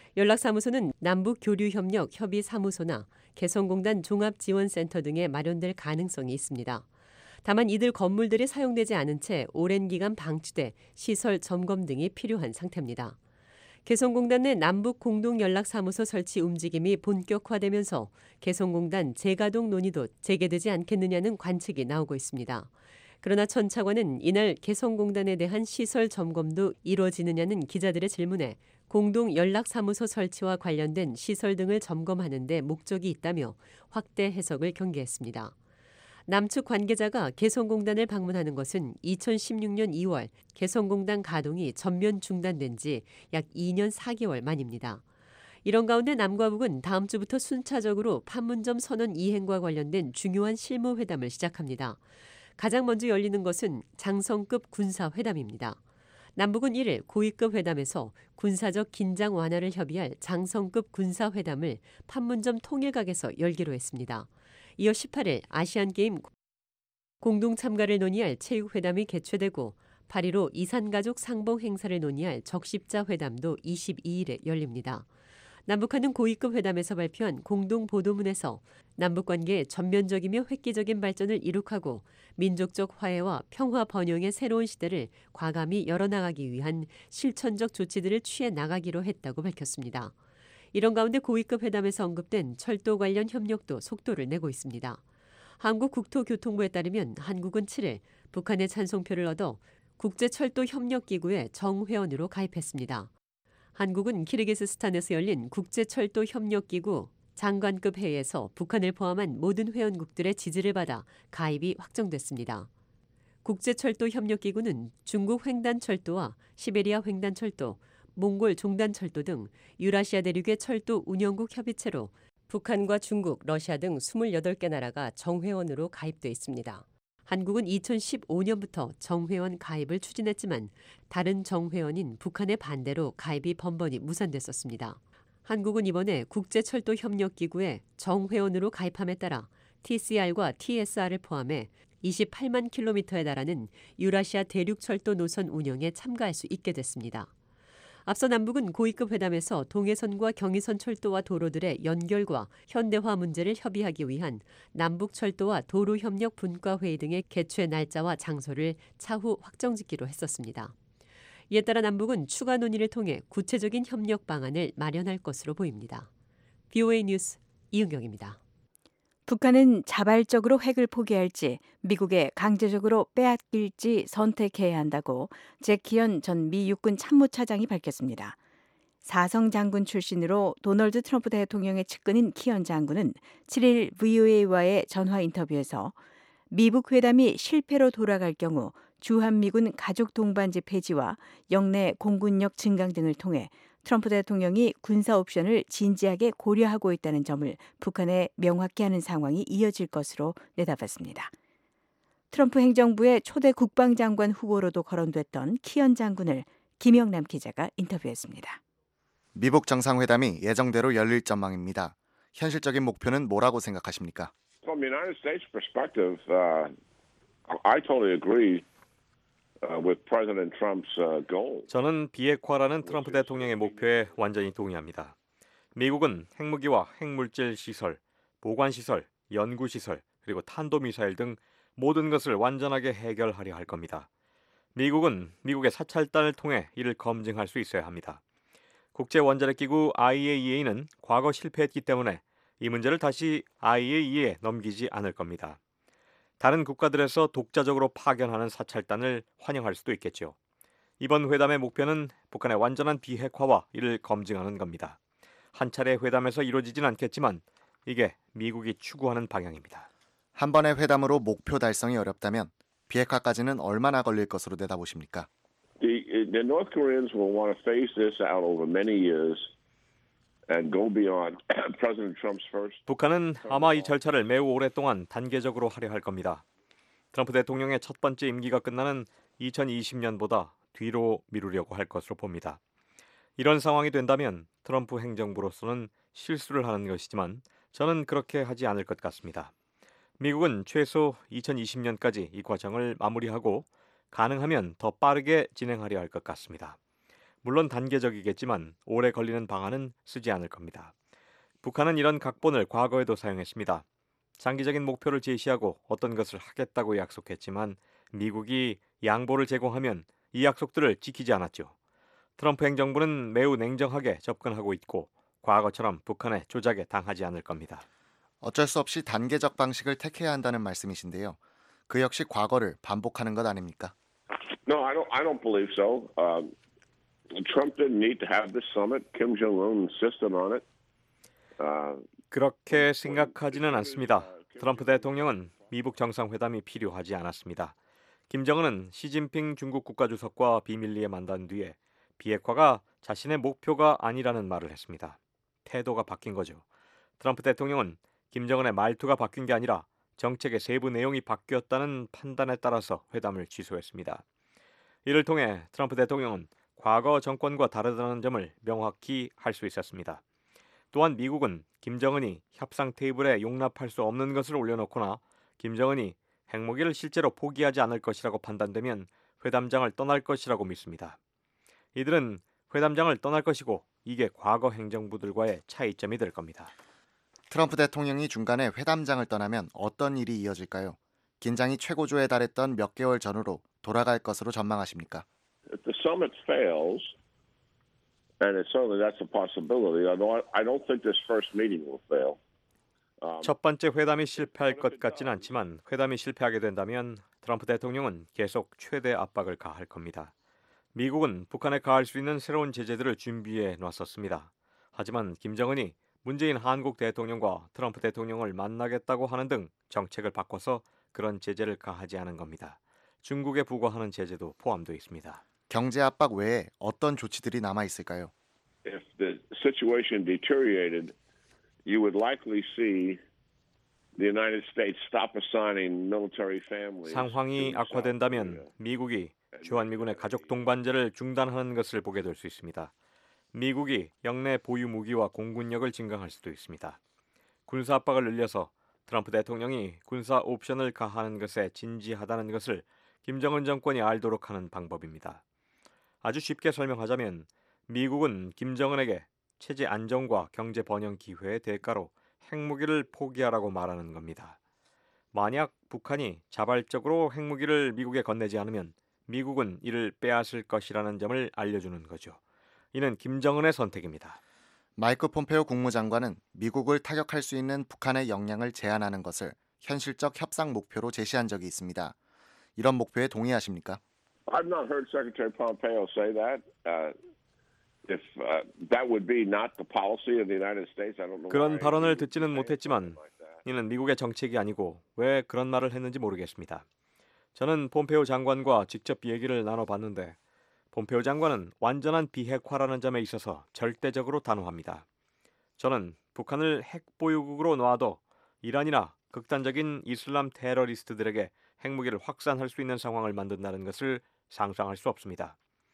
Speaker 18: 연락사무소는 남북교류협력 협의사무소나 개성공단 종합지원센터 등에 마련될 가능성이 있습니다. 다만 이들 건물들이 사용되지 않은 채 오랜 기간 방치돼 시설 점검 등이 필요한 상태입니다. 개성공단 내 남북 공동연락사무소 설치 움직임이 본격화되면서 개성공단 재가동 논의도 재개되지 않겠느냐는 관측이 나오고 있습니다. 그러나 천 차관은 이날 개성공단에 대한 시설 점검도 이루어지느냐는 기자들의 질문에 공동연락사무소 설치와 관련된 시설 등을 점검하는 데 목적이 있다며 확대 해석을 경계했습니다. 남측 관계자가 개성공단을 방문하는 것은 이천십육년 이월 개성공단 가동이 전면 중단된 지 약 이년 사개월 만입니다. 이런 가운데 남과 북은 다음 주부터 순차적으로 판문점 선언 이행과 관련된 중요한 실무회담을 시작합니다. 가장 먼저 열리는 것은 장성급 군사회담입니다. 남북은 일일 고위급 회담에서 군사적 긴장 완화를 협의할 장성급 군사회담을 판문점 통일각에서 열기로 했습니다. 이어 십팔일 아시안게임 공동 참가를 논의할 체육회담이 개최되고 팔일오 이산가족 상봉 행사를 논의할 적십자 회담도 이십이일에 열립니다. 남북한은 고위급 회담에서 발표한 공동 보도문에서 남북관계의 전면적이며 획기적인 발전을 이룩하고 민족적 화해와 평화 번영의 새로운 시대를 과감히 열어나가기 위한 실천적 조치들을 취해 나가기로 했다고 밝혔습니다. 이런 가운데 고위급 회담에서 언급된 철도 관련 협력도 속도를 내고 있습니다. 한국국토교통부에 따르면 한국은 칠일 북한의 찬송표를 얻어 국제철도협력기구의 정회원으로 가입했습니다. 한국은 키르기스스탄에서 열린 국제철도협력기구 장관급 회의에서 북한을 포함한 모든 회원국들의 지지를 받아 가입이 확정됐습니다. 국제철도협력기구는 중국 횡단철도와 시베리아 횡단철도, 몽골 종단철도 등 유라시아 대륙의 철도 운영국 협의체로 북한과 중국, 러시아 등 이십팔 개 나라가 정회원으로 가입돼 있습니다. 한국은 이천십오년부터 정회원 가입을 추진했지만 다른 정회원인 북한의 반대로 가입이 번번이 무산됐었습니다. 한국은 이번에 국제철도협력기구에 정회원으로 가입함에 따라 티씨알과 티에스알을 포함해 이십팔만 킬로미터에 달하는 유라시아 대륙철도 노선 운영에 참가할 수 있게 됐습니다. 앞서 남북은 고위급 회담에서 동해선과 경의선 철도와 도로들의 연결과 현대화 문제를 협의하기 위한 남북철도와 도로협력 분과회의 등의 개최 날짜와 장소를 차후 확정짓기로 했었습니다. 이에 따라 남북은 추가 논의를 통해 구체적인 협력 방안을 마련할 것으로 보입니다. 브이오에이 뉴스 이은경입니다.
Speaker 5: 북한은 자발적으로 핵을 포기할지 미국에 강제적으로 빼앗길지 선택해야 한다고 잭 키언 전 미 육군 참모차장이 밝혔습니다. 사성 장군 출신으로 도널드 트럼프 대통령의 측근인 키언 장군은 칠일 브이오에이와의 전화 인터뷰에서 미북 회담이 실패로 돌아갈 경우 주한미군 가족 동반지 폐지와 영내 공군력 증강 등을 통해 트럼프 대통령이 군사 옵션을 진지하게 고려하고 있다는 점을 북한에 명확히 하는 상황이 이어질 것으로 내다봤습니다. 트럼프 행정부의 초대 국방장관 후보로도 거론됐던 키언 장군을 김영남 기자가 인터뷰했습니다.
Speaker 7: 미북 정상회담이 예정대로 열릴 전망입니다. 현실적인 목표는 뭐라고 생각하십니까?
Speaker 19: From the United States perspective, uh, I totally agree. Uh, with President Trump's uh, goal.
Speaker 3: 저는 비핵화라는 트럼프 대통령의 목표에 완전히 동의합니다. 미국은 핵무기와 핵물질 시설, 보관 시설, 연구 시설, 그리고 탄도미사일 등 모든 것을 완전하게 해결하려 할 겁니다. 미국은 미국의 사찰단을 통해 이를 검증할 수 있어야 합니다. 국제원자력기구 아이에이이에이는 과거 실패했기 때문에 이 문제를 다시 아이에이이에이에 넘기지 않을 겁니다. 다른 국가들에서 독자적으로 파견하는 사찰단을 환영할 수도 있겠죠. 이번 회담의 목표는 북한의 완전한 비핵화와 이를 검증하는 겁니다. 한 차례 회담에서 이루어지진 않겠지만 이게 미국이 추구하는 방향입니다.
Speaker 7: 한 번의 회담으로 목표 달성이 어렵다면 비핵화까지는 얼마나 걸릴 것으로 내다보십니까?
Speaker 19: The, the North Koreans will want to phase this out over many years and go beyond President Trump's first.
Speaker 3: 북한은 아마 이 절차를 매우 오랫동안 단계적으로 하려 할 겁니다. 트럼프 대통령의 첫 번째 임기가 끝나는 이천이십 년보다 뒤로 미루려고 할 것으로 봅니다. 이런 상황이 된다면 트럼프 행정부로서는 실수를 하는 것이지만 저는 그렇게 하지 않을 것 같습니다. 미국은 최소 이천이십 년까지 이 과정을 마무리하고 가능하면 더 빠르게 진행하려 할 것 같습니다. 물론 단계적이겠지만 오래 걸리는 방안은 쓰지 않을 겁니다. 북한은 이런 각본을 과거에도 사용했습니다. 장기적인 목표를 제시하고 어떤 것을 하겠다고 약속했지만 미국이 양보를 제공하면 이 약속들을 지키지 않았죠. 트럼프 행정부는 매우 냉정하게 접근하고 있고 과거처럼 북한의 조작에 당하지 않을 겁니다.
Speaker 7: 어쩔 수 없이 단계적 방식을 택해야 한다는 말씀이신데요. 그 역시 과거를 반복하는 것 아닙니까?
Speaker 19: No, I don't. I don't believe so. Um, Trump didn't need to have this summit. Kim Jong-un insisted on it. Uh,
Speaker 3: 그렇게 생각하지는 않습니다. 트럼프 대통령은 미북 정상회담이 필요하지 않았습니다. 김정은은 시진핑 중국 국가주석과 비밀리에 만난 뒤에 비핵화가 자신의 목표가 아니라는 말을 했습니다. 태도가 바뀐 거죠. 트럼프 대통령은 김정은의 말투가 바뀐 게 아니라 정책의 세부 내용이 바뀌었다는 판단에 따라서 회담을 취소했습니다. 이를 통해 트럼프 대통령은 과거 정권과 다르다는 점을 명확히 할 수 있었습니다. 또한 미국은 김정은이 협상 테이블에 용납할 수 없는 것을 올려놓거나 김정은이 핵무기를 실제로 포기하지 않을 것이라고 판단되면 회담장을 떠날 것이라고 믿습니다. 이들은 회담장을 떠날 것이고 이게 과거 행정부들과의 차이점이 될 겁니다.
Speaker 7: 트럼프 대통령이 중간에 회담장을 떠나면 어떤 일이 이어질까요? 긴장이 최고조에 달했던 몇 개월 전으로 돌아갈 것으로 전망하십니까?
Speaker 19: if the summit fails, and it's certainly that's a possibility. Although I, I don't think this first meeting will fail. Um,
Speaker 3: 첫 번째 회담이 실패할 것 같지는 않지만 회담이 실패하게 된다면 트럼프 대통령은 계속 최대 압박을 가할 겁니다. 미국은 북한에 가할 수 있는 새로운 제재들을 준비해 놨었습니다. 하지만 김정은이 문재인 한국 대통령과 트럼프 대통령을 만나겠다고 하는 등 정책을 바꿔서 그런 제재를 가하지 않은 겁니다. 중국에 부과하는 제재도 포함되어 있습니다.
Speaker 7: 경제 압박 외에 어떤 조치들이 남아 있을까요?
Speaker 19: If the situation deteriorated, you would likely see the United States stop assigning military families.
Speaker 3: 상황이 악화된다면 미국이 주한미군의 가족 동반자를 중단하는 것을 보게 될 수 있습니다. 미국이 영내 보유 무기와 공군력을 증강할 수도 있습니다. 군사 압박을 늘려서 트럼프 대통령이 군사 옵션을 가하는 것에 진지하다는 것을 김정은 정권이 알도록 하는 방법입니다. 아주 쉽게 설명하자면 미국은 김정은에게 체제 안정과 경제 번영 기회의 대가로 핵무기를 포기하라고 말하는 겁니다. 만약 북한이 자발적으로 핵무기를 미국에 건네지 않으면 미국은 이를 빼앗을 것이라는 점을 알려주는 거죠. 이는 김정은의 선택입니다.
Speaker 7: 마이크 폼페오 국무장관은 미국을 타격할 수 있는 북한의 역량을 제한하는 것을 현실적 협상 목표로 제시한 적이 있습니다. 이런 목표에 동의하십니까?
Speaker 19: I've not heard Secretary Pompeo say that. Uh, if uh, that would be not the policy of the United States, I don't know.
Speaker 3: 그런 발언을 듣지는 못했지만 이는 미국의 정책이 아니고 왜 그런 말을 했는지 모르겠습니다. 저는 폼페오 장관과 직접 얘기를 나눠봤는데 폼페오 장관은 완전한 비핵화라는 점에 있어서 절대적으로 단호합니다. 저는 북한을 핵보유국으로 놔도 이란이나 극단적인 이슬람 테러리스트들에게 핵무기를 확산할 수 있는 상황을 만든다는 것을 상상할 수 없습니다.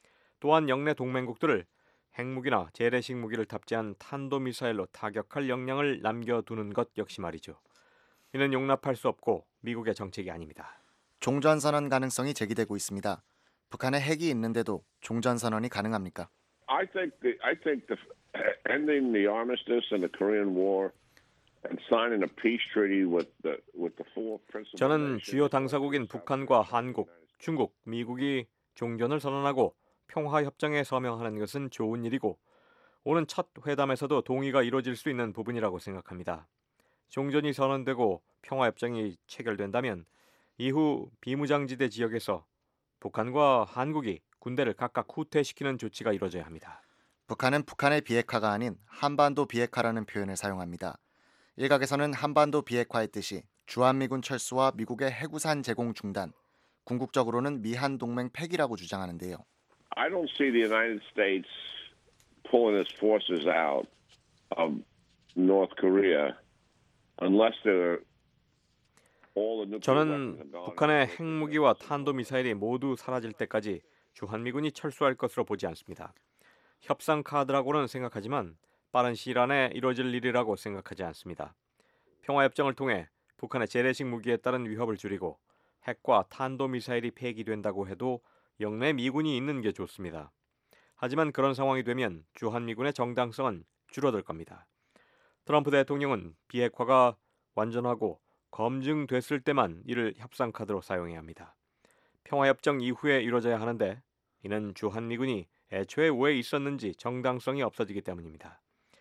Speaker 3: 또한 영내 동맹국들을 핵무기나 재래식 무기를 탑재한 탄도미사일로 타격할 역량을 남겨두는 것 역시 말이죠. 이는 용납할 수 없고 미국의 정책이 아닙니다.
Speaker 7: 종전선언 가능성이 제기되고 있습니다. 북한에 핵이 있는데도 종전선언이 가능합니까?
Speaker 19: I think the, I think the ending the armistice in the Korean War and signing a peace treaty with the with the four principal
Speaker 3: 저는 주요 당사국인 북한과 한국, 중국, 미국이 종전을 선언하고 평화협정에 서명하는 것은 좋은 일이고 오는 첫 회담에서도 동의가 이루어질 수 있는 부분이라고 생각합니다. 종전이 선언되고 평화협정이 체결된다면 이후 비무장지대 지역에서 북한과 한국이 군대를 각각 후퇴시키는 조치가 이루어져야 합니다.
Speaker 7: 북한은 북한의 비핵화가 아닌 한반도 비핵화라는 표현을 사용합니다. 일각에서는 한반도 비핵화의 뜻이 주한미군 철수와 미국의 해구산 제공 중단, 궁극적으로는 미한 동맹 폐기라고 주장하는데요.
Speaker 19: I don't see the United States pulling its forces out of North Korea unless they're all the nuclear
Speaker 3: 저는
Speaker 19: weapons have gone.
Speaker 3: 북한의 핵무기와 탄도미사일이 모두 사라질 때까지 주한미군이 철수할 것으로 보지 않습니다. 협상 카드라고는 생각하지만 빠른 시일 안에 이루어질 일이라고 생각하지 않습니다. 평화협정을 통해 북한의 재래식 무기에 따른 위협을 줄이고 핵과 탄도미사일이 폐기된다고 해도 영내 미군이 있는 게 좋습니다. 하지만 그런 상황이 되면 주한미군의 정당성은 줄어들 겁니다. 트럼프 대통령은 비핵화가 완전하고 검증됐을 때만 이를 협상 카드로 사용해야 합니다. 평화협정 이후에 이루어져야 하는데 이는 주한미군이 애초에 왜 있었는지 정당성이 없어지기 때문입니다.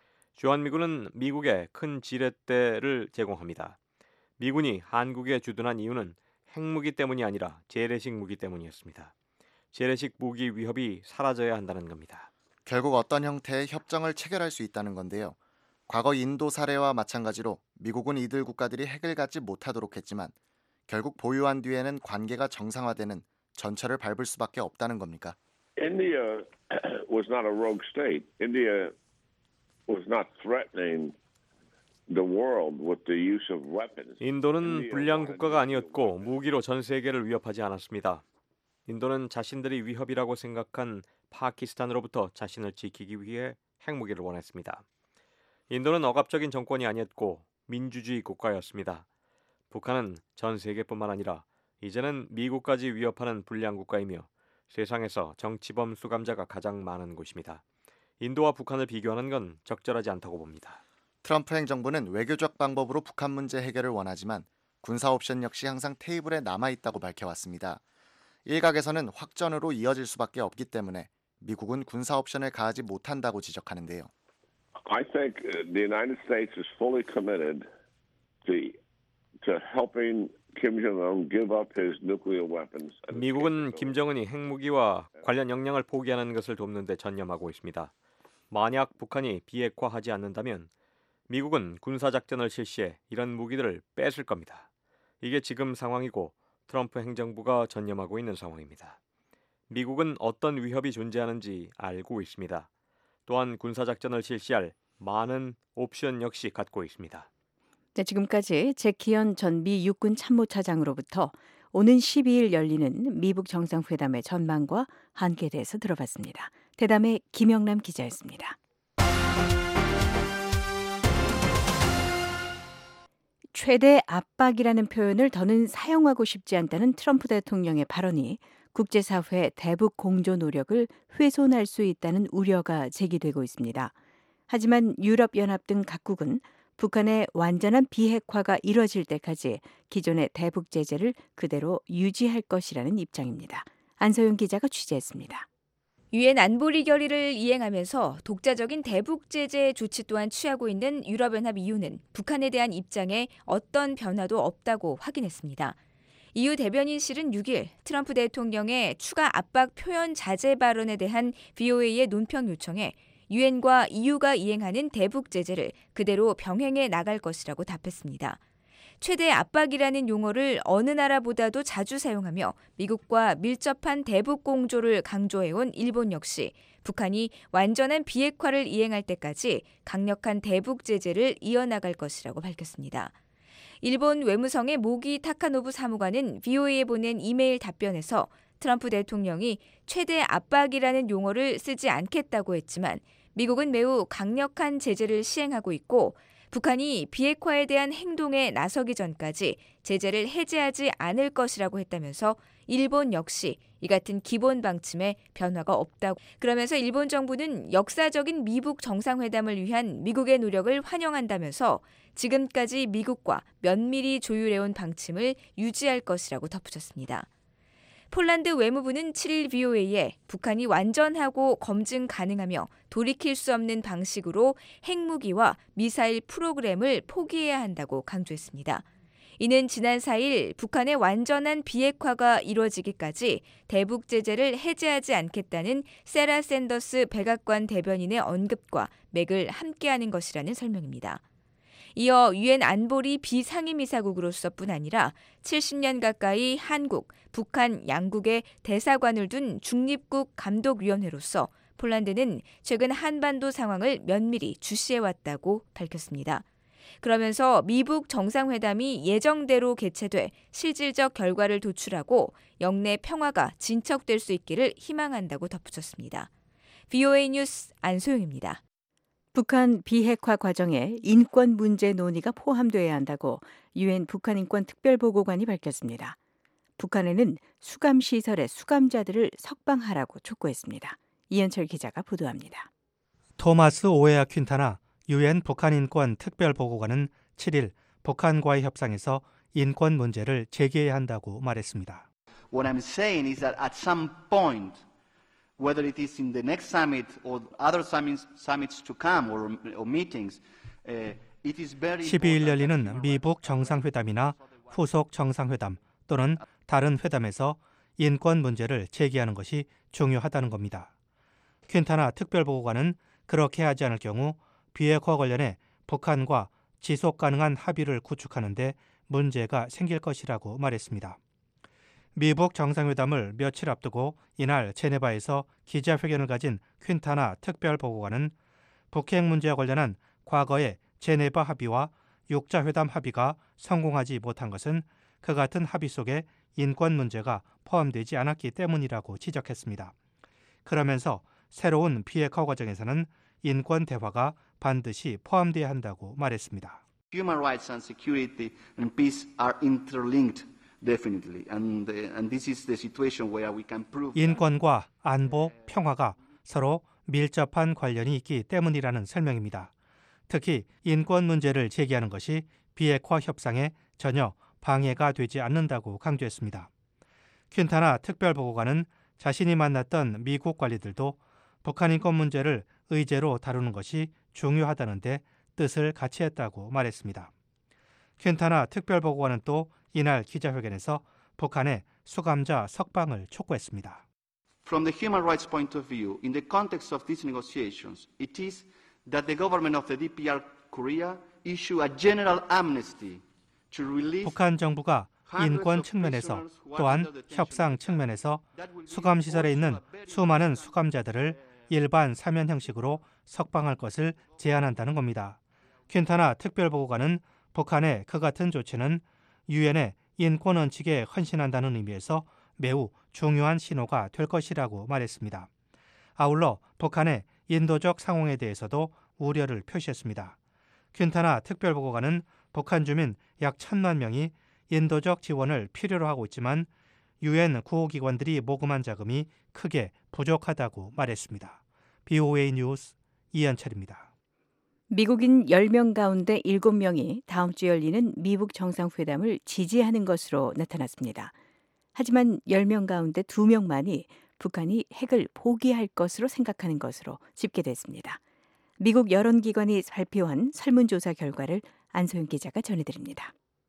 Speaker 3: 주한미군은 미국에 큰 지렛대를 제공합니다. 미군이 한국에 주둔한 이유는 핵무기 때문이 아니라 재래식 무기 때문이었습니다. 재래식 무기 위협이 사라져야 한다는 겁니다.
Speaker 7: 결국 어떤 형태의 협정을 체결할 수 있다는 건데요. 과거 인도 사례와 마찬가지로 미국은 이들 국가들이 핵을 갖지 못하도록 했지만 결국 보유한 뒤에는 관계가 정상화되는 전철을 밟을 수밖에 없다는 겁니까?
Speaker 19: India was not a rogue state. India was not threatening the world with the use of weapons.
Speaker 3: 인도는 불량 국가가 아니었고 무기로 전 세계를 위협하지 않았습니다. 인도는 자신들이 위협이라고 생각한 파키스탄으로부터 자신을 지키기 위해 핵무기를 원했습니다. 인도는 억압적인 정권이 아니었고 민주주의 국가였습니다. 북한은 전 세계뿐만 아니라 이제는 미국까지 위협하는 불량 국가이며 세상에서 정치범 수감자가 가장 많은 곳입니다. 인도와 북한을 비교하는 건 적절하지 않다고 봅니다.
Speaker 7: 트럼프 행정부는 외교적 방법으로 북한 문제 해결을 원하지만 군사 옵션 역시 항상 테이블에 남아있다고 밝혀왔습니다. 일각에서는 확전으로 이어질 수밖에 없기 때문에 미국은 군사 옵션을 가하지 못한다고 지적하는데요.
Speaker 19: I think the United States is fully committed to to helping Kim Jong-un give up his nuclear weapons.
Speaker 3: 미국은 김정은이 핵무기와 관련 역량을 포기하는 것을 돕는 데 전념하고 있습니다. 만약 북한이 비핵화하지 않는다면 미국은 군사작전을 실시해 이런 무기들을 뺏을 겁니다. 이게 지금 상황이고 트럼프 행정부가 전념하고 있는 상황입니다. 미국은 어떤 위협이 존재하는지 알고 있습니다. 또한 군사작전을 실시할 많은 옵션 역시 갖고 있습니다.
Speaker 5: 네, 지금까지 잭키언 전 미 육군 참모차장으로부터 오는 십이일 열리는 미북 정상회담의 전망과 한계에 대해서 들어봤습니다. 대담의 김영남 기자였습니다. 최대 압박이라는 표현을 더는 사용하고 싶지 않다는 트럼프 대통령의 발언이 국제사회의 대북 공조 노력을 훼손할 수 있다는 우려가 제기되고 있습니다. 하지만 유럽연합 등 각국은 북한의 완전한 비핵화가 이뤄질 때까지 기존의 대북 제재를 그대로 유지할 것이라는 입장입니다. 안소영 기자가 취재했습니다.
Speaker 20: 유엔 안보리 결의를 이행하면서 독자적인 대북 제재 조치 또한 취하고 있는 유럽연합 이유는 북한에 대한 입장에 어떤 변화도 없다고 확인했습니다. 이유 대변인 실은 육일 트럼프 대통령의 추가 압박 표현 자제 발언에 대한 브이오에이의 논평 요청에 유엔과 이유가 이행하는 대북 제재를 그대로 병행해 나갈 것이라고 답했습니다. 최대 압박이라는 용어를 어느 나라보다도 자주 사용하며 미국과 밀접한 대북 공조를 강조해온 일본 역시 북한이 완전한 비핵화를 이행할 때까지 강력한 대북 제재를 이어나갈 것이라고 밝혔습니다. 일본 외무성의 모기 타카노부 사무관은 브이오에이에 보낸 이메일 답변에서 트럼프 대통령이 최대 압박이라는 용어를 쓰지 않겠다고 했지만 미국은 매우 강력한 제재를 시행하고 있고 북한이 비핵화에 대한 행동에 나서기 전까지 제재를 해제하지 않을 것이라고 했다면서 일본 역시 이 같은 기본 방침에 변화가 없다고. 그러면서 일본 정부는 역사적인 미북 정상회담을 위한 미국의 노력을 환영한다면서 지금까지 미국과 면밀히 조율해온 방침을 유지할 것이라고 덧붙였습니다. 폴란드 외무부는 칠일 브이오에이에 북한이 완전하고 검증 가능하며 돌이킬 수 없는 방식으로 핵무기와 미사일 프로그램을 포기해야 한다고 강조했습니다. 이는 지난 사일 북한의 완전한 비핵화가 이루어지기까지 대북 제재를 해제하지 않겠다는 세라 샌더스 백악관 대변인의 언급과 맥을 함께하는 것이라는 설명입니다. 이어 유엔 안보리 비상임이사국으로서뿐 아니라 칠십 년 가까이 한국, 북한 양국의 대사관을 둔 중립국 감독위원회로서 폴란드는 최근 한반도 상황을 면밀히 주시해왔다고 밝혔습니다. 그러면서 미북 정상회담이 예정대로 개최돼 실질적 결과를 도출하고 영내 평화가 진척될 수 있기를 희망한다고 덧붙였습니다. 브이오에이 뉴스 안소영입니다.
Speaker 5: 북한 비핵화 과정에 인권 문제 논의가 포함돼야 한다고 유엔 북한인권 특별보고관이 밝혔습니다. 북한에는 수감시설의 수감자들을 석방하라고 촉구했습니다. 이현철 기자가 보도합니다.
Speaker 21: 토마스 오에아 퀸타나 유엔 북한인권 특별보고관은 칠일 북한과의 협상에서 인권 문제를 제기해야 한다고 말했습니다.
Speaker 22: What I'm saying is that at some point, whether it is in the next summit or other summits, summits to come or, or meetings, uh, it is very
Speaker 21: 십이일 열리는 미북 정상회담이나 후속 정상회담 또는 다른 회담에서 인권 문제를 제기하는 것이 중요하다는 겁니다. 퀸타나 특별보고관은 그렇게 하지 않을 경우 비핵화 관련해 북한과 지속 가능한 합의를 구축하는 데 문제가 생길 것이라고 말했습니다. 미북 정상회담을 며칠 앞두고 이날 제네바에서 기자회견을 가진 퀸타나 특별보고관은 북핵 문제와 관련한 과거의 제네바 합의와 육자회담 합의가 성공하지 못한 것은 그 같은 합의 속에 인권 문제가 포함되지 않았기 때문이라고 지적했습니다. 그러면서 새로운 비핵화 과정에서는 인권 대화가 반드시 포함돼야 한다고 말했습니다.
Speaker 22: Human rights and security and peace are interlinked definitely, and and this is the situation where we can prove.
Speaker 21: 인권과 안보, 평화가 서로 밀접한 관련이 있기 때문이라는 설명입니다. 특히 인권 문제를 제기하는 것이 비핵화 협상에 전혀 방해가 되지 않는다고 강조했습니다. 퀸타나 특별보고관은 자신이 만났던 미국 관리들도 북한 인권 문제를 의제로 다루는 것이 중요하다는데 뜻을 같이 했다고 말했습니다. 퀸타나 특별보고관은 또 이날 기자회견에서 북한의 수감자 석방을 촉구했습니다.
Speaker 22: From the human rights point of view, in the context of these negotiations, it is that the government of the 디피알 Korea issue a general amnesty to release.
Speaker 21: 북한 정부가 인권 측면에서 또한 협상 측면에서 수감시설에 있는 수많은 수감자들을 일반 사면 형식으로 석방할 것을 제안한다는 겁니다. 퀸타나 특별보고관은 북한의 그 같은 조치는 유엔의 인권 원칙에 헌신한다는 의미에서 매우 중요한 신호가 될 것이라고 말했습니다. 아울러 북한의 인도적 상황에 대해서도 우려를 표시했습니다. 퀸타나 특별보고관은 북한 주민 약 천만 명이 인도적 지원을 필요로 하고 있지만 유엔 구호기관들이 모금한 자금이 크게 부족하다고 말했습니다. 브이오에이 뉴스 이현철입니다.
Speaker 5: 미국인 열 명 가운데 일곱 명이 다음 주 열리는 미북 정상회담을 지지하는 것으로 나타났습니다. 하지만 열 명 가운데 두 명만이 북한이 핵을 포기할 것으로 생각하는 것으로 집계됐습니다. 미국 여론기관이 발표한 설문조사 결과를 안소영 기자가 전해드립니다.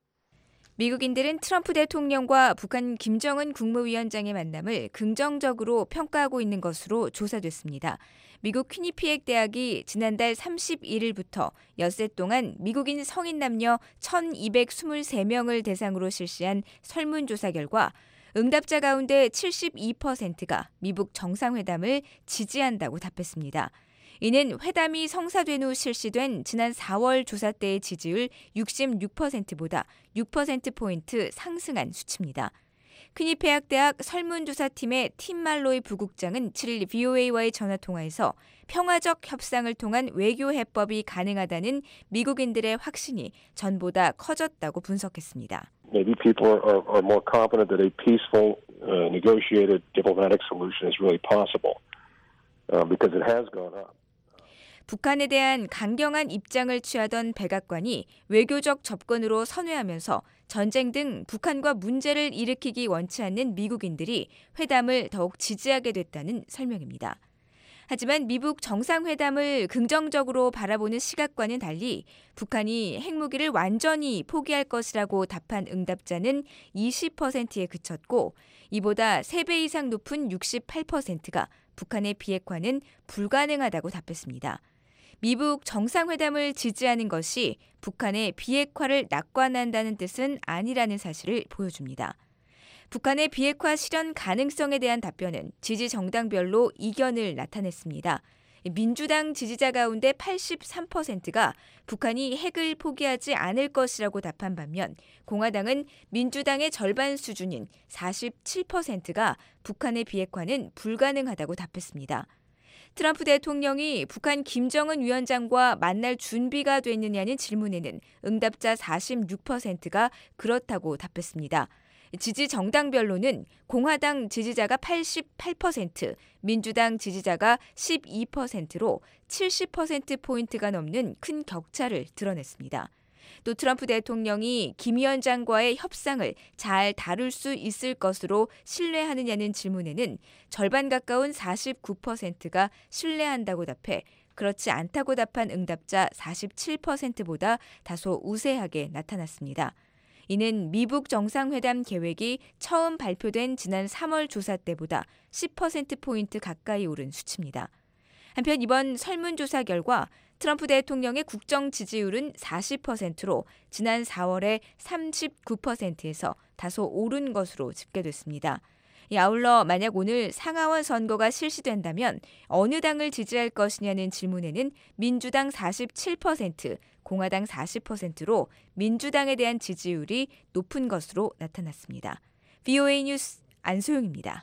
Speaker 20: 미국인들은 트럼프 대통령과 북한 김정은 국무위원장의 만남을 긍정적으로 평가하고 있는 것으로 조사됐습니다. 미국 퀴니피액 대학이 지난달 삼십일일부터 엿새 동안 미국인 성인 남녀 천이백이십삼 명을 대상으로 실시한 설문조사 결과 응답자 가운데 칠십이 퍼센트가 미북 정상회담을 지지한다고 답했습니다. 이는 회담이 성사된 후 실시된 지난 사월 조사 때의 지지율 육십육 퍼센트보다 육 퍼센트포인트 상승한 수치입니다. 퀴니피액 대학 설문조사팀의 팀 말로이 부국장은 칠일 브이오에이와의 전화통화에서 평화적 협상을 통한 외교 해법이 가능하다는 미국인들의 확신이 전보다 커졌다고 분석했습니다.
Speaker 23: Maybe people are, are more confident that a peaceful, uh, negotiated diplomatic solution is really possible uh, because it has gone up.
Speaker 20: 북한에 대한 강경한 입장을 취하던 백악관이 외교적 접근으로 선회하면서 전쟁 등 북한과 문제를 일으키기 원치 않는 미국인들이 회담을 더욱 지지하게 됐다는 설명입니다. 하지만 미북 정상회담을 긍정적으로 바라보는 시각과는 달리 북한이 핵무기를 완전히 포기할 것이라고 답한 응답자는 이십 퍼센트에 그쳤고 이보다 세 배 이상 높은 육십팔 퍼센트가 북한의 비핵화는 불가능하다고 답했습니다. 미북 정상회담을 지지하는 것이 북한의 비핵화를 낙관한다는 뜻은 아니라는 사실을 보여줍니다. 북한의 비핵화 실현 가능성에 대한 답변은 지지 정당별로 이견을 나타냈습니다. 민주당 지지자 가운데 팔십삼 퍼센트가 북한이 핵을 포기하지 않을 것이라고 답한 반면 공화당은 민주당의 절반 수준인 사십칠 퍼센트가 북한의 비핵화는 불가능하다고 답했습니다. 트럼프 대통령이 북한 김정은 위원장과 만날 준비가 됐느냐는 질문에는 응답자 사십육 퍼센트가 그렇다고 답했습니다. 지지 정당별로는 공화당 지지자가 팔십팔 퍼센트, 민주당 지지자가 십이 퍼센트로 칠십 퍼센트포인트가 넘는 큰 격차를 드러냈습니다. 또 트럼프 대통령이 김 위원장과의 협상을 잘 다룰 수 있을 것으로 신뢰하느냐는 질문에는 절반 가까운 사십구 퍼센트가 신뢰한다고 답해 그렇지 않다고 답한 응답자 사십칠 퍼센트보다 다소 우세하게 나타났습니다. 이는 미북 정상회담 계획이 처음 발표된 지난 삼월 조사 때보다 십 퍼센트포인트 가까이 오른 수치입니다. 한편 이번 설문조사 결과 트럼프 대통령의 국정 지지율은 사십 퍼센트로 지난 사월의 삼십구 퍼센트에서 다소 오른 것으로 집계됐습니다. 아울러 만약 오늘 상하원 선거가 실시된다면 어느 당을 지지할 것이냐는 질문에는 민주당 사십칠 퍼센트, 공화당 사십 퍼센트로 민주당에 대한 지지율이 높은 것으로 나타났습니다. 브이오에이 뉴스 안소영입니다.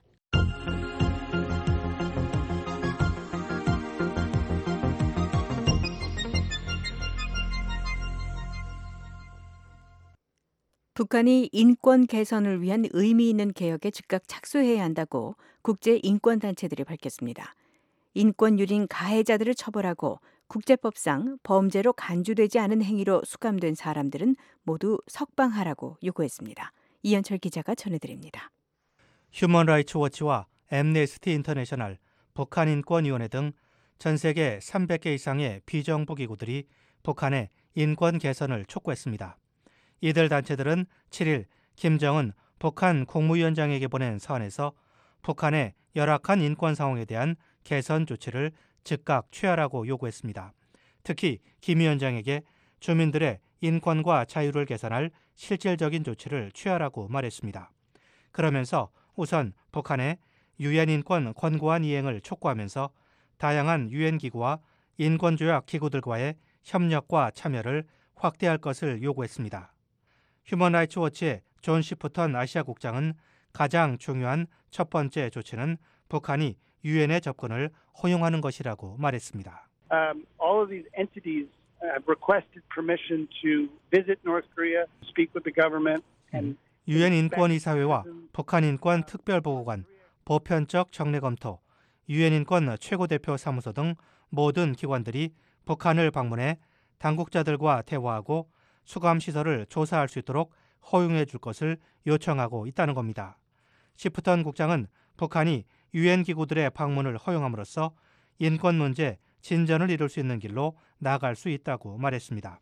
Speaker 5: 북한이 인권 개선을 위한 의미 있는 개혁에 즉각 착수해야 한다고 국제인권단체들이 밝혔습니다. 인권 유린 가해자들을 처벌하고 국제법상 범죄로 간주되지 않은 행위로 수감된 사람들은 모두 석방하라고 요구했습니다. 이현철 기자가 전해드립니다.
Speaker 21: 휴먼 라이츠 워치와 앰네스티 인터내셔널, 북한인권위원회 등 전 세계 삼백 개 이상의 비정부 기구들이 북한의 인권 개선을 촉구했습니다. 이들 단체들은 칠 일 김정은 북한 국무위원장에게 보낸 서한에서 북한의 열악한 인권 상황에 대한 개선 조치를 즉각 취하라고 요구했습니다. 특히 김 위원장에게 주민들의 인권과 자유를 개선할 실질적인 조치를 취하라고 말했습니다. 그러면서 우선 북한의 유엔 인권 권고안 이행을 촉구하면서 다양한 유엔 기구와 인권조약 기구들과의 협력과 참여를 확대할 것을 요구했습니다. 휴먼 라이츠 워치의 존 시프턴 아시아 국장은 가장 중요한 첫 번째 조치는 북한이 유엔의 접근을 허용하는 것이라고 말했습니다.
Speaker 1: Um, all of these entities have requested permission to visit North Korea, speak with the government, and
Speaker 21: 유엔 인권이사회와 북한 인권 특별보고관, 보편적 정례 검토, 유엔 인권 최고대표 사무소 등 모든 기관들이 북한을 방문해 당국자들과 대화하고 수감시설을 조사할 수 있도록 허용해 줄 것을 요청하고 있다는 겁니다. 시프턴 국장은 북한이 유엔 기구들의 방문을 허용함으로써 인권 문제 진전을 이룰 수 있는 길로 나아갈 수 있다고 말했습니다.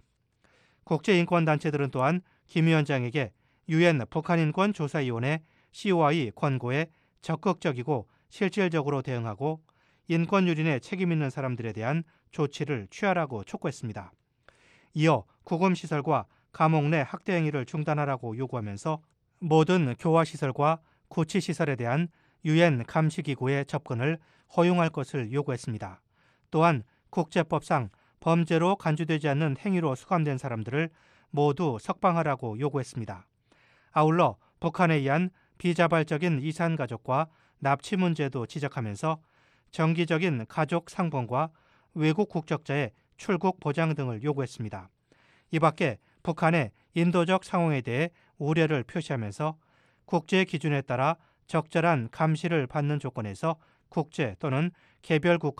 Speaker 21: 국제인권단체들은 또한 김 위원장에게 유엔 북한인권조사위원회 씨오아이 권고에 적극적이고 실질적으로 대응하고 인권 유린에 책임 있는 사람들에 대한 조치를 취하라고 촉구했습니다. 이어 구금시설과 감옥 내 학대 행위를 중단하라고 요구하면서 모든 교화시설과 구치시설에 대한 유엔 감시기구의 접근을 허용할 것을 요구했습니다. 또한 국제법상 범죄로 간주되지 않는 행위로 수감된 사람들을 모두 석방하라고 요구했습니다. 아울러 북한에 의한 비자발적인 이산가족과 납치 문제도 지적하면서 정기적인 가족 상봉과 외국 국적자의 출국 보장 등을 요구했습니다. 이 밖에 북한의 인도적 상황에 대해 우려를 표시하면서 국제 기준에 따라 적절한 감시를 받는 조건에서 국제 또는 개별 국가의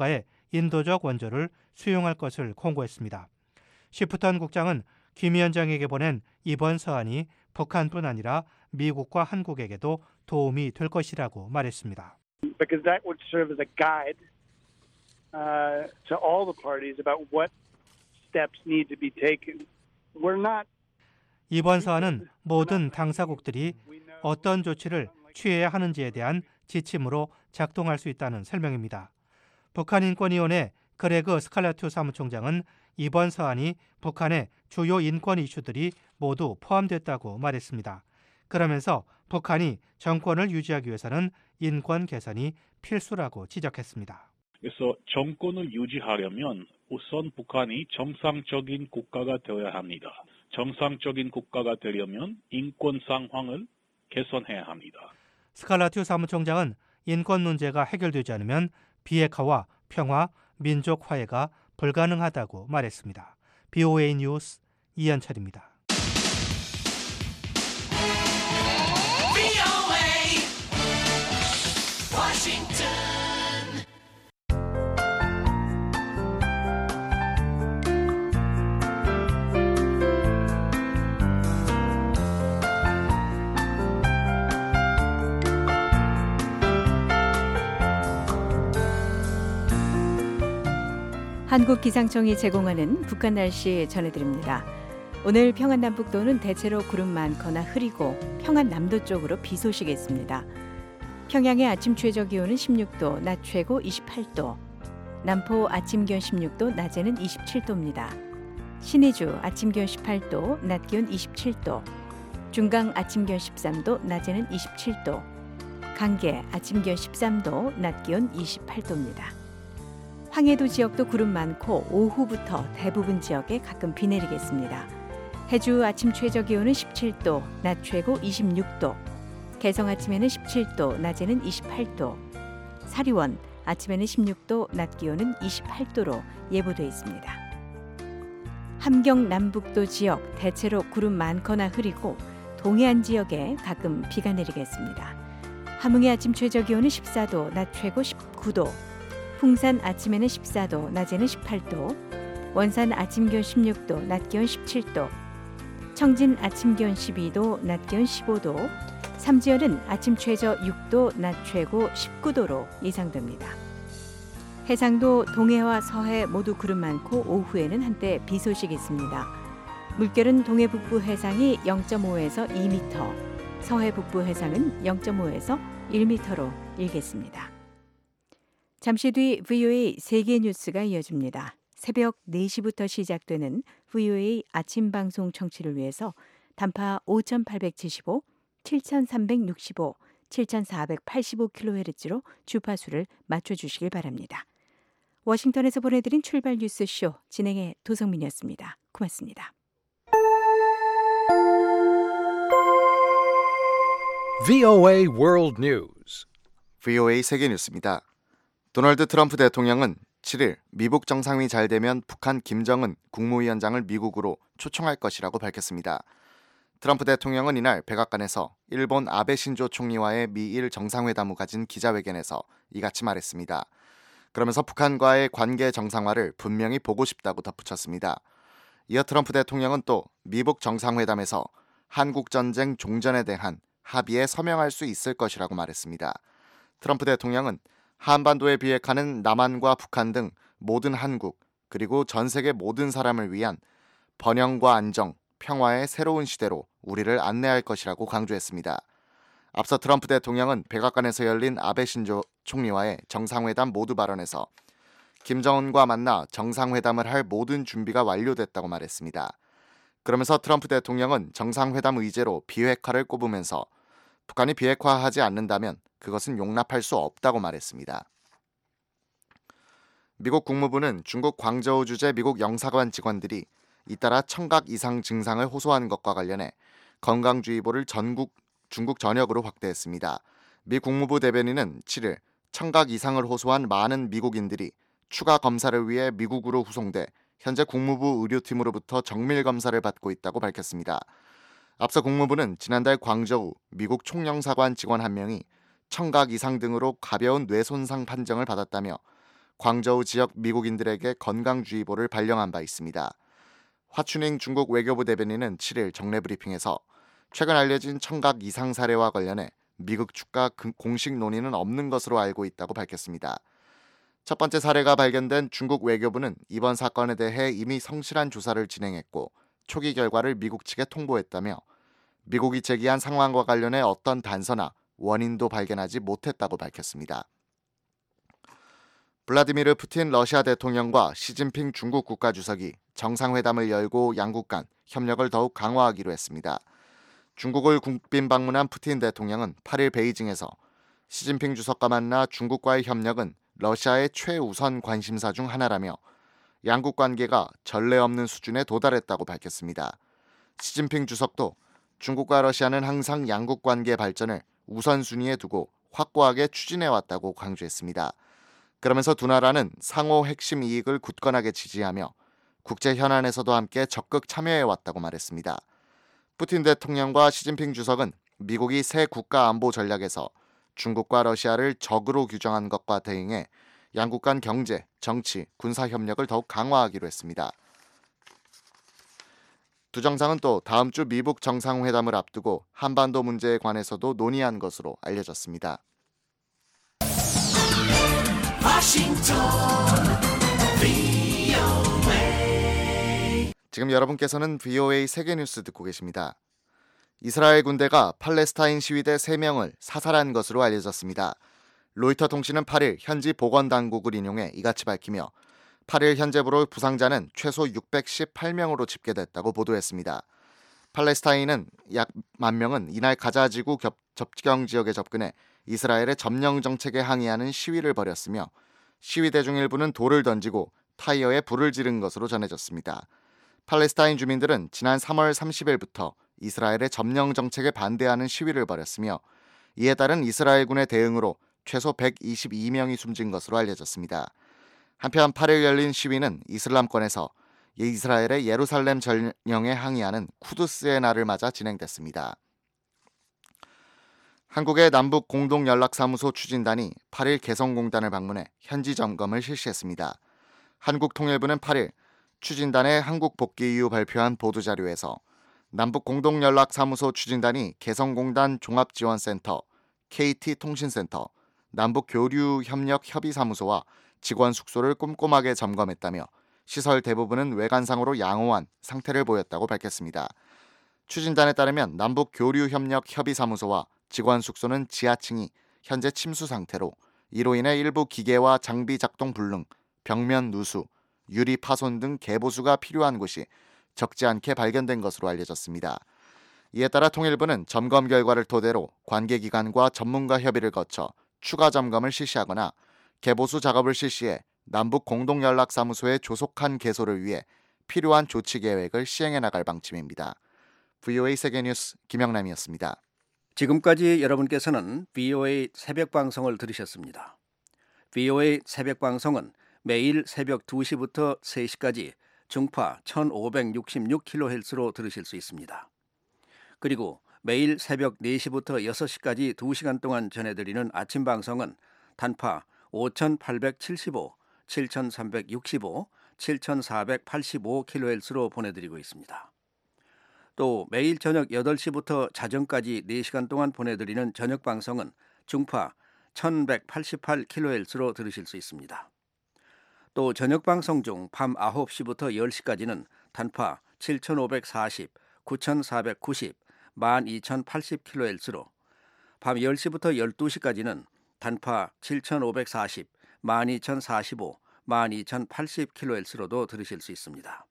Speaker 21: 인도적 원조를 수용할 것을 공고했습니다. 시프턴 국장은 김 위원장에게 보낸 이번 서한이 북한뿐 아니라 미국과 한국에게도 도움이 될 것이라고 말했습니다.
Speaker 1: Because that would serve as a guide uh, to all the parties about what steps need to be taken. We're not.
Speaker 21: 이번 서한은 모든 당사국들이 어떤 조치를 취해야 하는지에 대한 지침으로 작동할 수 있다는 설명입니다. 북한인권위원회 그레그 스칼라투 사무총장은 이번 서한이 북한의 주요 인권 이슈들이 모두 포함됐다고 말했습니다. 그러면서 북한이 정권을 유지하기 위해서는 인권 개선이 필수라고 지적했습니다.
Speaker 2: 그래서 정권을 유지하려면 우선 북한이 정상적인 국가가 되어야 합니다. 정상적인 국가가 되려면 인권 상황을 개선해야 합니다.
Speaker 21: 스칼라투 사무총장은 인권 문제가 해결되지 않으면 비핵화와 평화, 민족 화해가 불가능하다고 말했습니다. 비오에이 뉴스 이현철입니다.
Speaker 5: 한국기상청이 제공하는 북한 날씨 전해드립니다. 오늘 평안남북도는 대체로 구름 많거나 흐리고 평안남도 쪽으로 비 소식이 있습니다. 평양의 아침 최저 기온은 십육 도, 낮 최고 이십팔 도. 남포 아침 기온 십육 도, 낮에는 이십칠 도입니다. 신의주 아침 기온 십팔 도, 낮 기온 이십칠 도. 중강 아침 기온 십삼 도, 낮에는 이십칠 도. 강계 아침 기온 십삼 도, 낮 기온 이십팔 도입니다. 황해도 지역도 구름 많고 오후부터 대부분 지역에 가끔 비 내리겠습니다. 해주 아침 최저 기온은 십칠 도, 낮 최고 이십육 도. 개성 아침에는 십칠 도, 낮에는 이십팔 도. 사리원 아침에는 십육 도, 낮 기온은 이십팔 도로 예보돼 있습니다. 함경 남북도 지역 대체로 구름 많거나 흐리고 동해안 지역에 가끔 비가 내리겠습니다. 함흥의 아침 최저 기온은 십사 도, 낮 최고 십구 도. 풍산 아침에는 십사 도, 낮에는 십팔 도. 원산 아침 기온 십육 도, 낮 기온 십칠 도. 청진 아침 기온 십이 도, 낮 기온 십오 도. 삼지연은 아침 최저 육 도, 낮 최고 십구 도로 예상됩니다. 해상도 동해와 서해 모두 구름 많고 오후에는 한때 비 소식이 있습니다. 물결은 동해 북부 해상이 영 점 오에서 이 미터, 서해 북부 해상은 영 점 오에서 일 미터로 일겠습니다. 잠시 뒤 브이오에이 세계 뉴스가 이어집니다. 새벽 네 시부터 시작되는 브이오에이 아침 방송 청취를 위해서 단파 오천팔백칠십오, 칠천삼백육십오, 칠천사백팔십오 킬로헤르츠로 주파수를 맞춰주시길 바랍니다. 워싱턴에서 보내드린 출발 뉴스쇼 진행의 도성민이었습니다. 고맙습니다.
Speaker 4: 브이오에이 World News.
Speaker 7: 브이오에이 세계 뉴스입니다. 도널드 트럼프 대통령은 칠 일 미북 정상회의 잘 되면 북한 김정은 국무위원장을 미국으로 초청할 것이라고 밝혔습니다. 트럼프 대통령은 이날 백악관에서 일본 아베 신조 총리와의 미일 정상회담 후 가진 기자회견에서 이같이 말했습니다. 그러면서 북한과의 관계 정상화를 분명히 보고 싶다고 덧붙였습니다. 이어 트럼프 대통령은 또 미북 정상회담에서 한국전쟁 종전에 대한 합의에 서명할 수 있을 것이라고 말했습니다. 트럼프 대통령은 한반도의 비핵화는 남한과 북한 등 모든 한국 그리고 전 세계 모든 사람을 위한 번영과 안정, 평화의 새로운 시대로 우리를 안내할 것이라고 강조했습니다. 앞서 트럼프 대통령은 백악관에서 열린 아베 신조 총리와의 정상회담 모두 발언에서 김정은과 만나 정상회담을 할 모든 준비가 완료됐다고 말했습니다. 그러면서 트럼프 대통령은 정상회담 의제로 비핵화를 꼽으면서 북한이 비핵화하지 않는다면 그것은 용납할 수 없다고 말했습니다. 미국 국무부는 중국 광저우 주재 미국 영사관 직원들이 잇따라 청각 이상 증상을 호소한 것과 관련해 건강주의보를 전국 중국 전역으로 확대했습니다. 미 국무부 대변인은 칠 일 청각 이상을 호소한 많은 미국인들이 추가 검사를 위해 미국으로 후송돼 현재 국무부 의료팀으로부터 정밀 검사를 받고 있다고 밝혔습니다. 앞서 국무부는 지난달 광저우 미국 총영사관 직원 한 명이 청각 이상 등으로 가벼운 뇌손상 판정을 받았다며 광저우 지역 미국인들에게 건강주의보를 발령한 바 있습니다. 화춘잉 중국 외교부 대변인은 칠 일 정례 브리핑에서 최근 알려진 청각 이상 사례와 관련해 미국 측과 공식 논의는 없는 것으로 알고 있다고 밝혔습니다. 첫 번째 사례가 발견된 중국 외교부는 이번 사건에 대해 이미 성실한 조사를 진행했고 초기 결과를 미국 측에 통보했다며 미국이 제기한 상황과 관련해 어떤 단서나 원인도 발견하지 못했다고 밝혔습니다. 블라디미르 푸틴 러시아 대통령과 시진핑 중국 국가주석이 정상회담을 열고 양국 간 협력을 더욱 강화하기로 했습니다. 중국을 국빈 방문한 푸틴 대통령은 팔 일 베이징에서 시진핑 주석과 만나 중국과의 협력은 러시아의 최우선 관심사 중 하나라며 양국 관계가 전례 없는 수준에 도달했다고 밝혔습니다. 시진핑 주석도 중국과 러시아는 항상 양국 관계 발전을 우선순위에 두고 확고하게 추진해왔다고 강조했습니다. 그러면서 두 나라는 상호 핵심 이익을 굳건하게 지지하며 국제 현안에서도 함께 적극 참여해왔다고 말했습니다. 푸틴 대통령과 시진핑 주석은 미국이 새 국가 안보 전략에서 중국과 러시아를 적으로 규정한 것과 대응해 양국 간 경제, 정치, 군사 협력을 더욱 강화하기로 했습니다. 두 정상은 또 다음 주 미북 정상회담을 앞두고 한반도 문제에 관해서도 논의한 것으로 알려졌습니다.
Speaker 6: 워싱턴 브이오에이.
Speaker 7: 지금 여러분께서는 브이오에이 세계뉴스 듣고 계십니다. 이스라엘 군대가 팔레스타인 시위대 세 명을 사살한 것으로 알려졌습니다. 로이터 통신은 팔 일 현지 보건당국을 인용해 이같이 밝히며 팔 일 현재부로 부상자는 최소 육백십팔 명으로 집계됐다고 보도했습니다. 팔레스타인은 약 만 명은 이날 가자지구 접경 지역에 접근해 이스라엘의 점령 정책에 항의하는 시위를 벌였으며 시위대 중 일부는 돌을 던지고 타이어에 불을 지른 것으로 전해졌습니다. 팔레스타인 주민들은 지난 삼월 삼십일부터 이스라엘의 점령 정책에 반대하는 시위를 벌였으며 이에 따른 이스라엘군의 대응으로 최소 백이십이 명이 숨진 것으로 알려졌습니다. 한편 팔 일 열린 시위는 이슬람권에서 이스라엘의 예루살렘 점령에 항의하는 쿠두스의 날을 맞아 진행됐습니다. 한국의 남북 공동연락사무소 추진단이 팔 일 개성공단을 방문해 현지 점검을 실시했습니다. 한국통일부는 팔 일 추진단의 한국 복귀 이후 발표한 보도자료에서 남북 공동연락사무소 추진단이 개성공단 종합지원센터, 케이티통신센터, 남북교류협력협의사무소와 직원 숙소를 꼼꼼하게 점검했다며 시설 대부분은 외관상으로 양호한 상태를 보였다고 밝혔습니다. 추진단에 따르면 남북교류협력협의사무소와 직원 숙소는 지하층이 현재 침수 상태로 이로 인해 일부 기계와 장비 작동 불능, 벽면 누수, 유리 파손 등 개보수가 필요한 곳이 적지 않게 발견된 것으로 알려졌습니다. 이에 따라 통일부는 점검 결과를 토대로 관계기관과 전문가 협의를 거쳐 추가 점검을 실시하거나 개보수 작업을 실시해 남북 공동연락사무소의 조속한 개소를 위해 필요한 조치 계획을 시행해 나갈 방침입니다. 브이오에이 세계뉴스 김영남이었습니다.
Speaker 8: 지금까지 여러분께서는 브이오에이 새벽방송을 들으셨습니다. 브이오에이 새벽방송은 매일 새벽 두 시부터 세 시까지 중파 천오백육십육 킬로헤르츠로 들으실 수 있습니다. 그리고 매일 새벽 네 시부터 여섯 시까지 두 시간 동안 전해드리는 아침 방송은 단파 오천팔백칠십오, 칠천삼백육십오, 칠천사백팔십오 킬로헤르츠로 보내드리고 있습니다. 또 매일 저녁 여덟 시부터 자정까지 네 시간 동안 보내드리는 저녁 방송은 중파 천백팔십팔 킬로헤르츠로 들으실 수 있습니다. 또 저녁 방송 중 밤 아홉 시부터 열 시까지는 단파 칠천오백사십, 구천사백구십, 만 이천팔십 킬로헤르츠로, 밤 열 시부터 열두 시까지는 단파 칠천오백사십, 만 이천사십오, 만 이천팔십 킬로헤르츠로도 들으실 수 있습니다.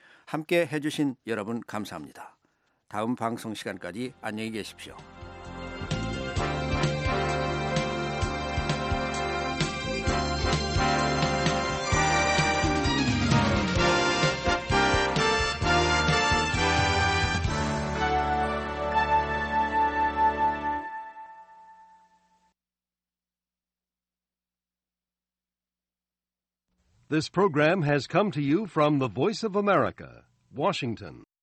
Speaker 8: 함께 해주신 여러분 감사합니다. 다음 방송 시간까지 안녕히 계십시오.
Speaker 10: This program has come to you from the Voice of America, Washington.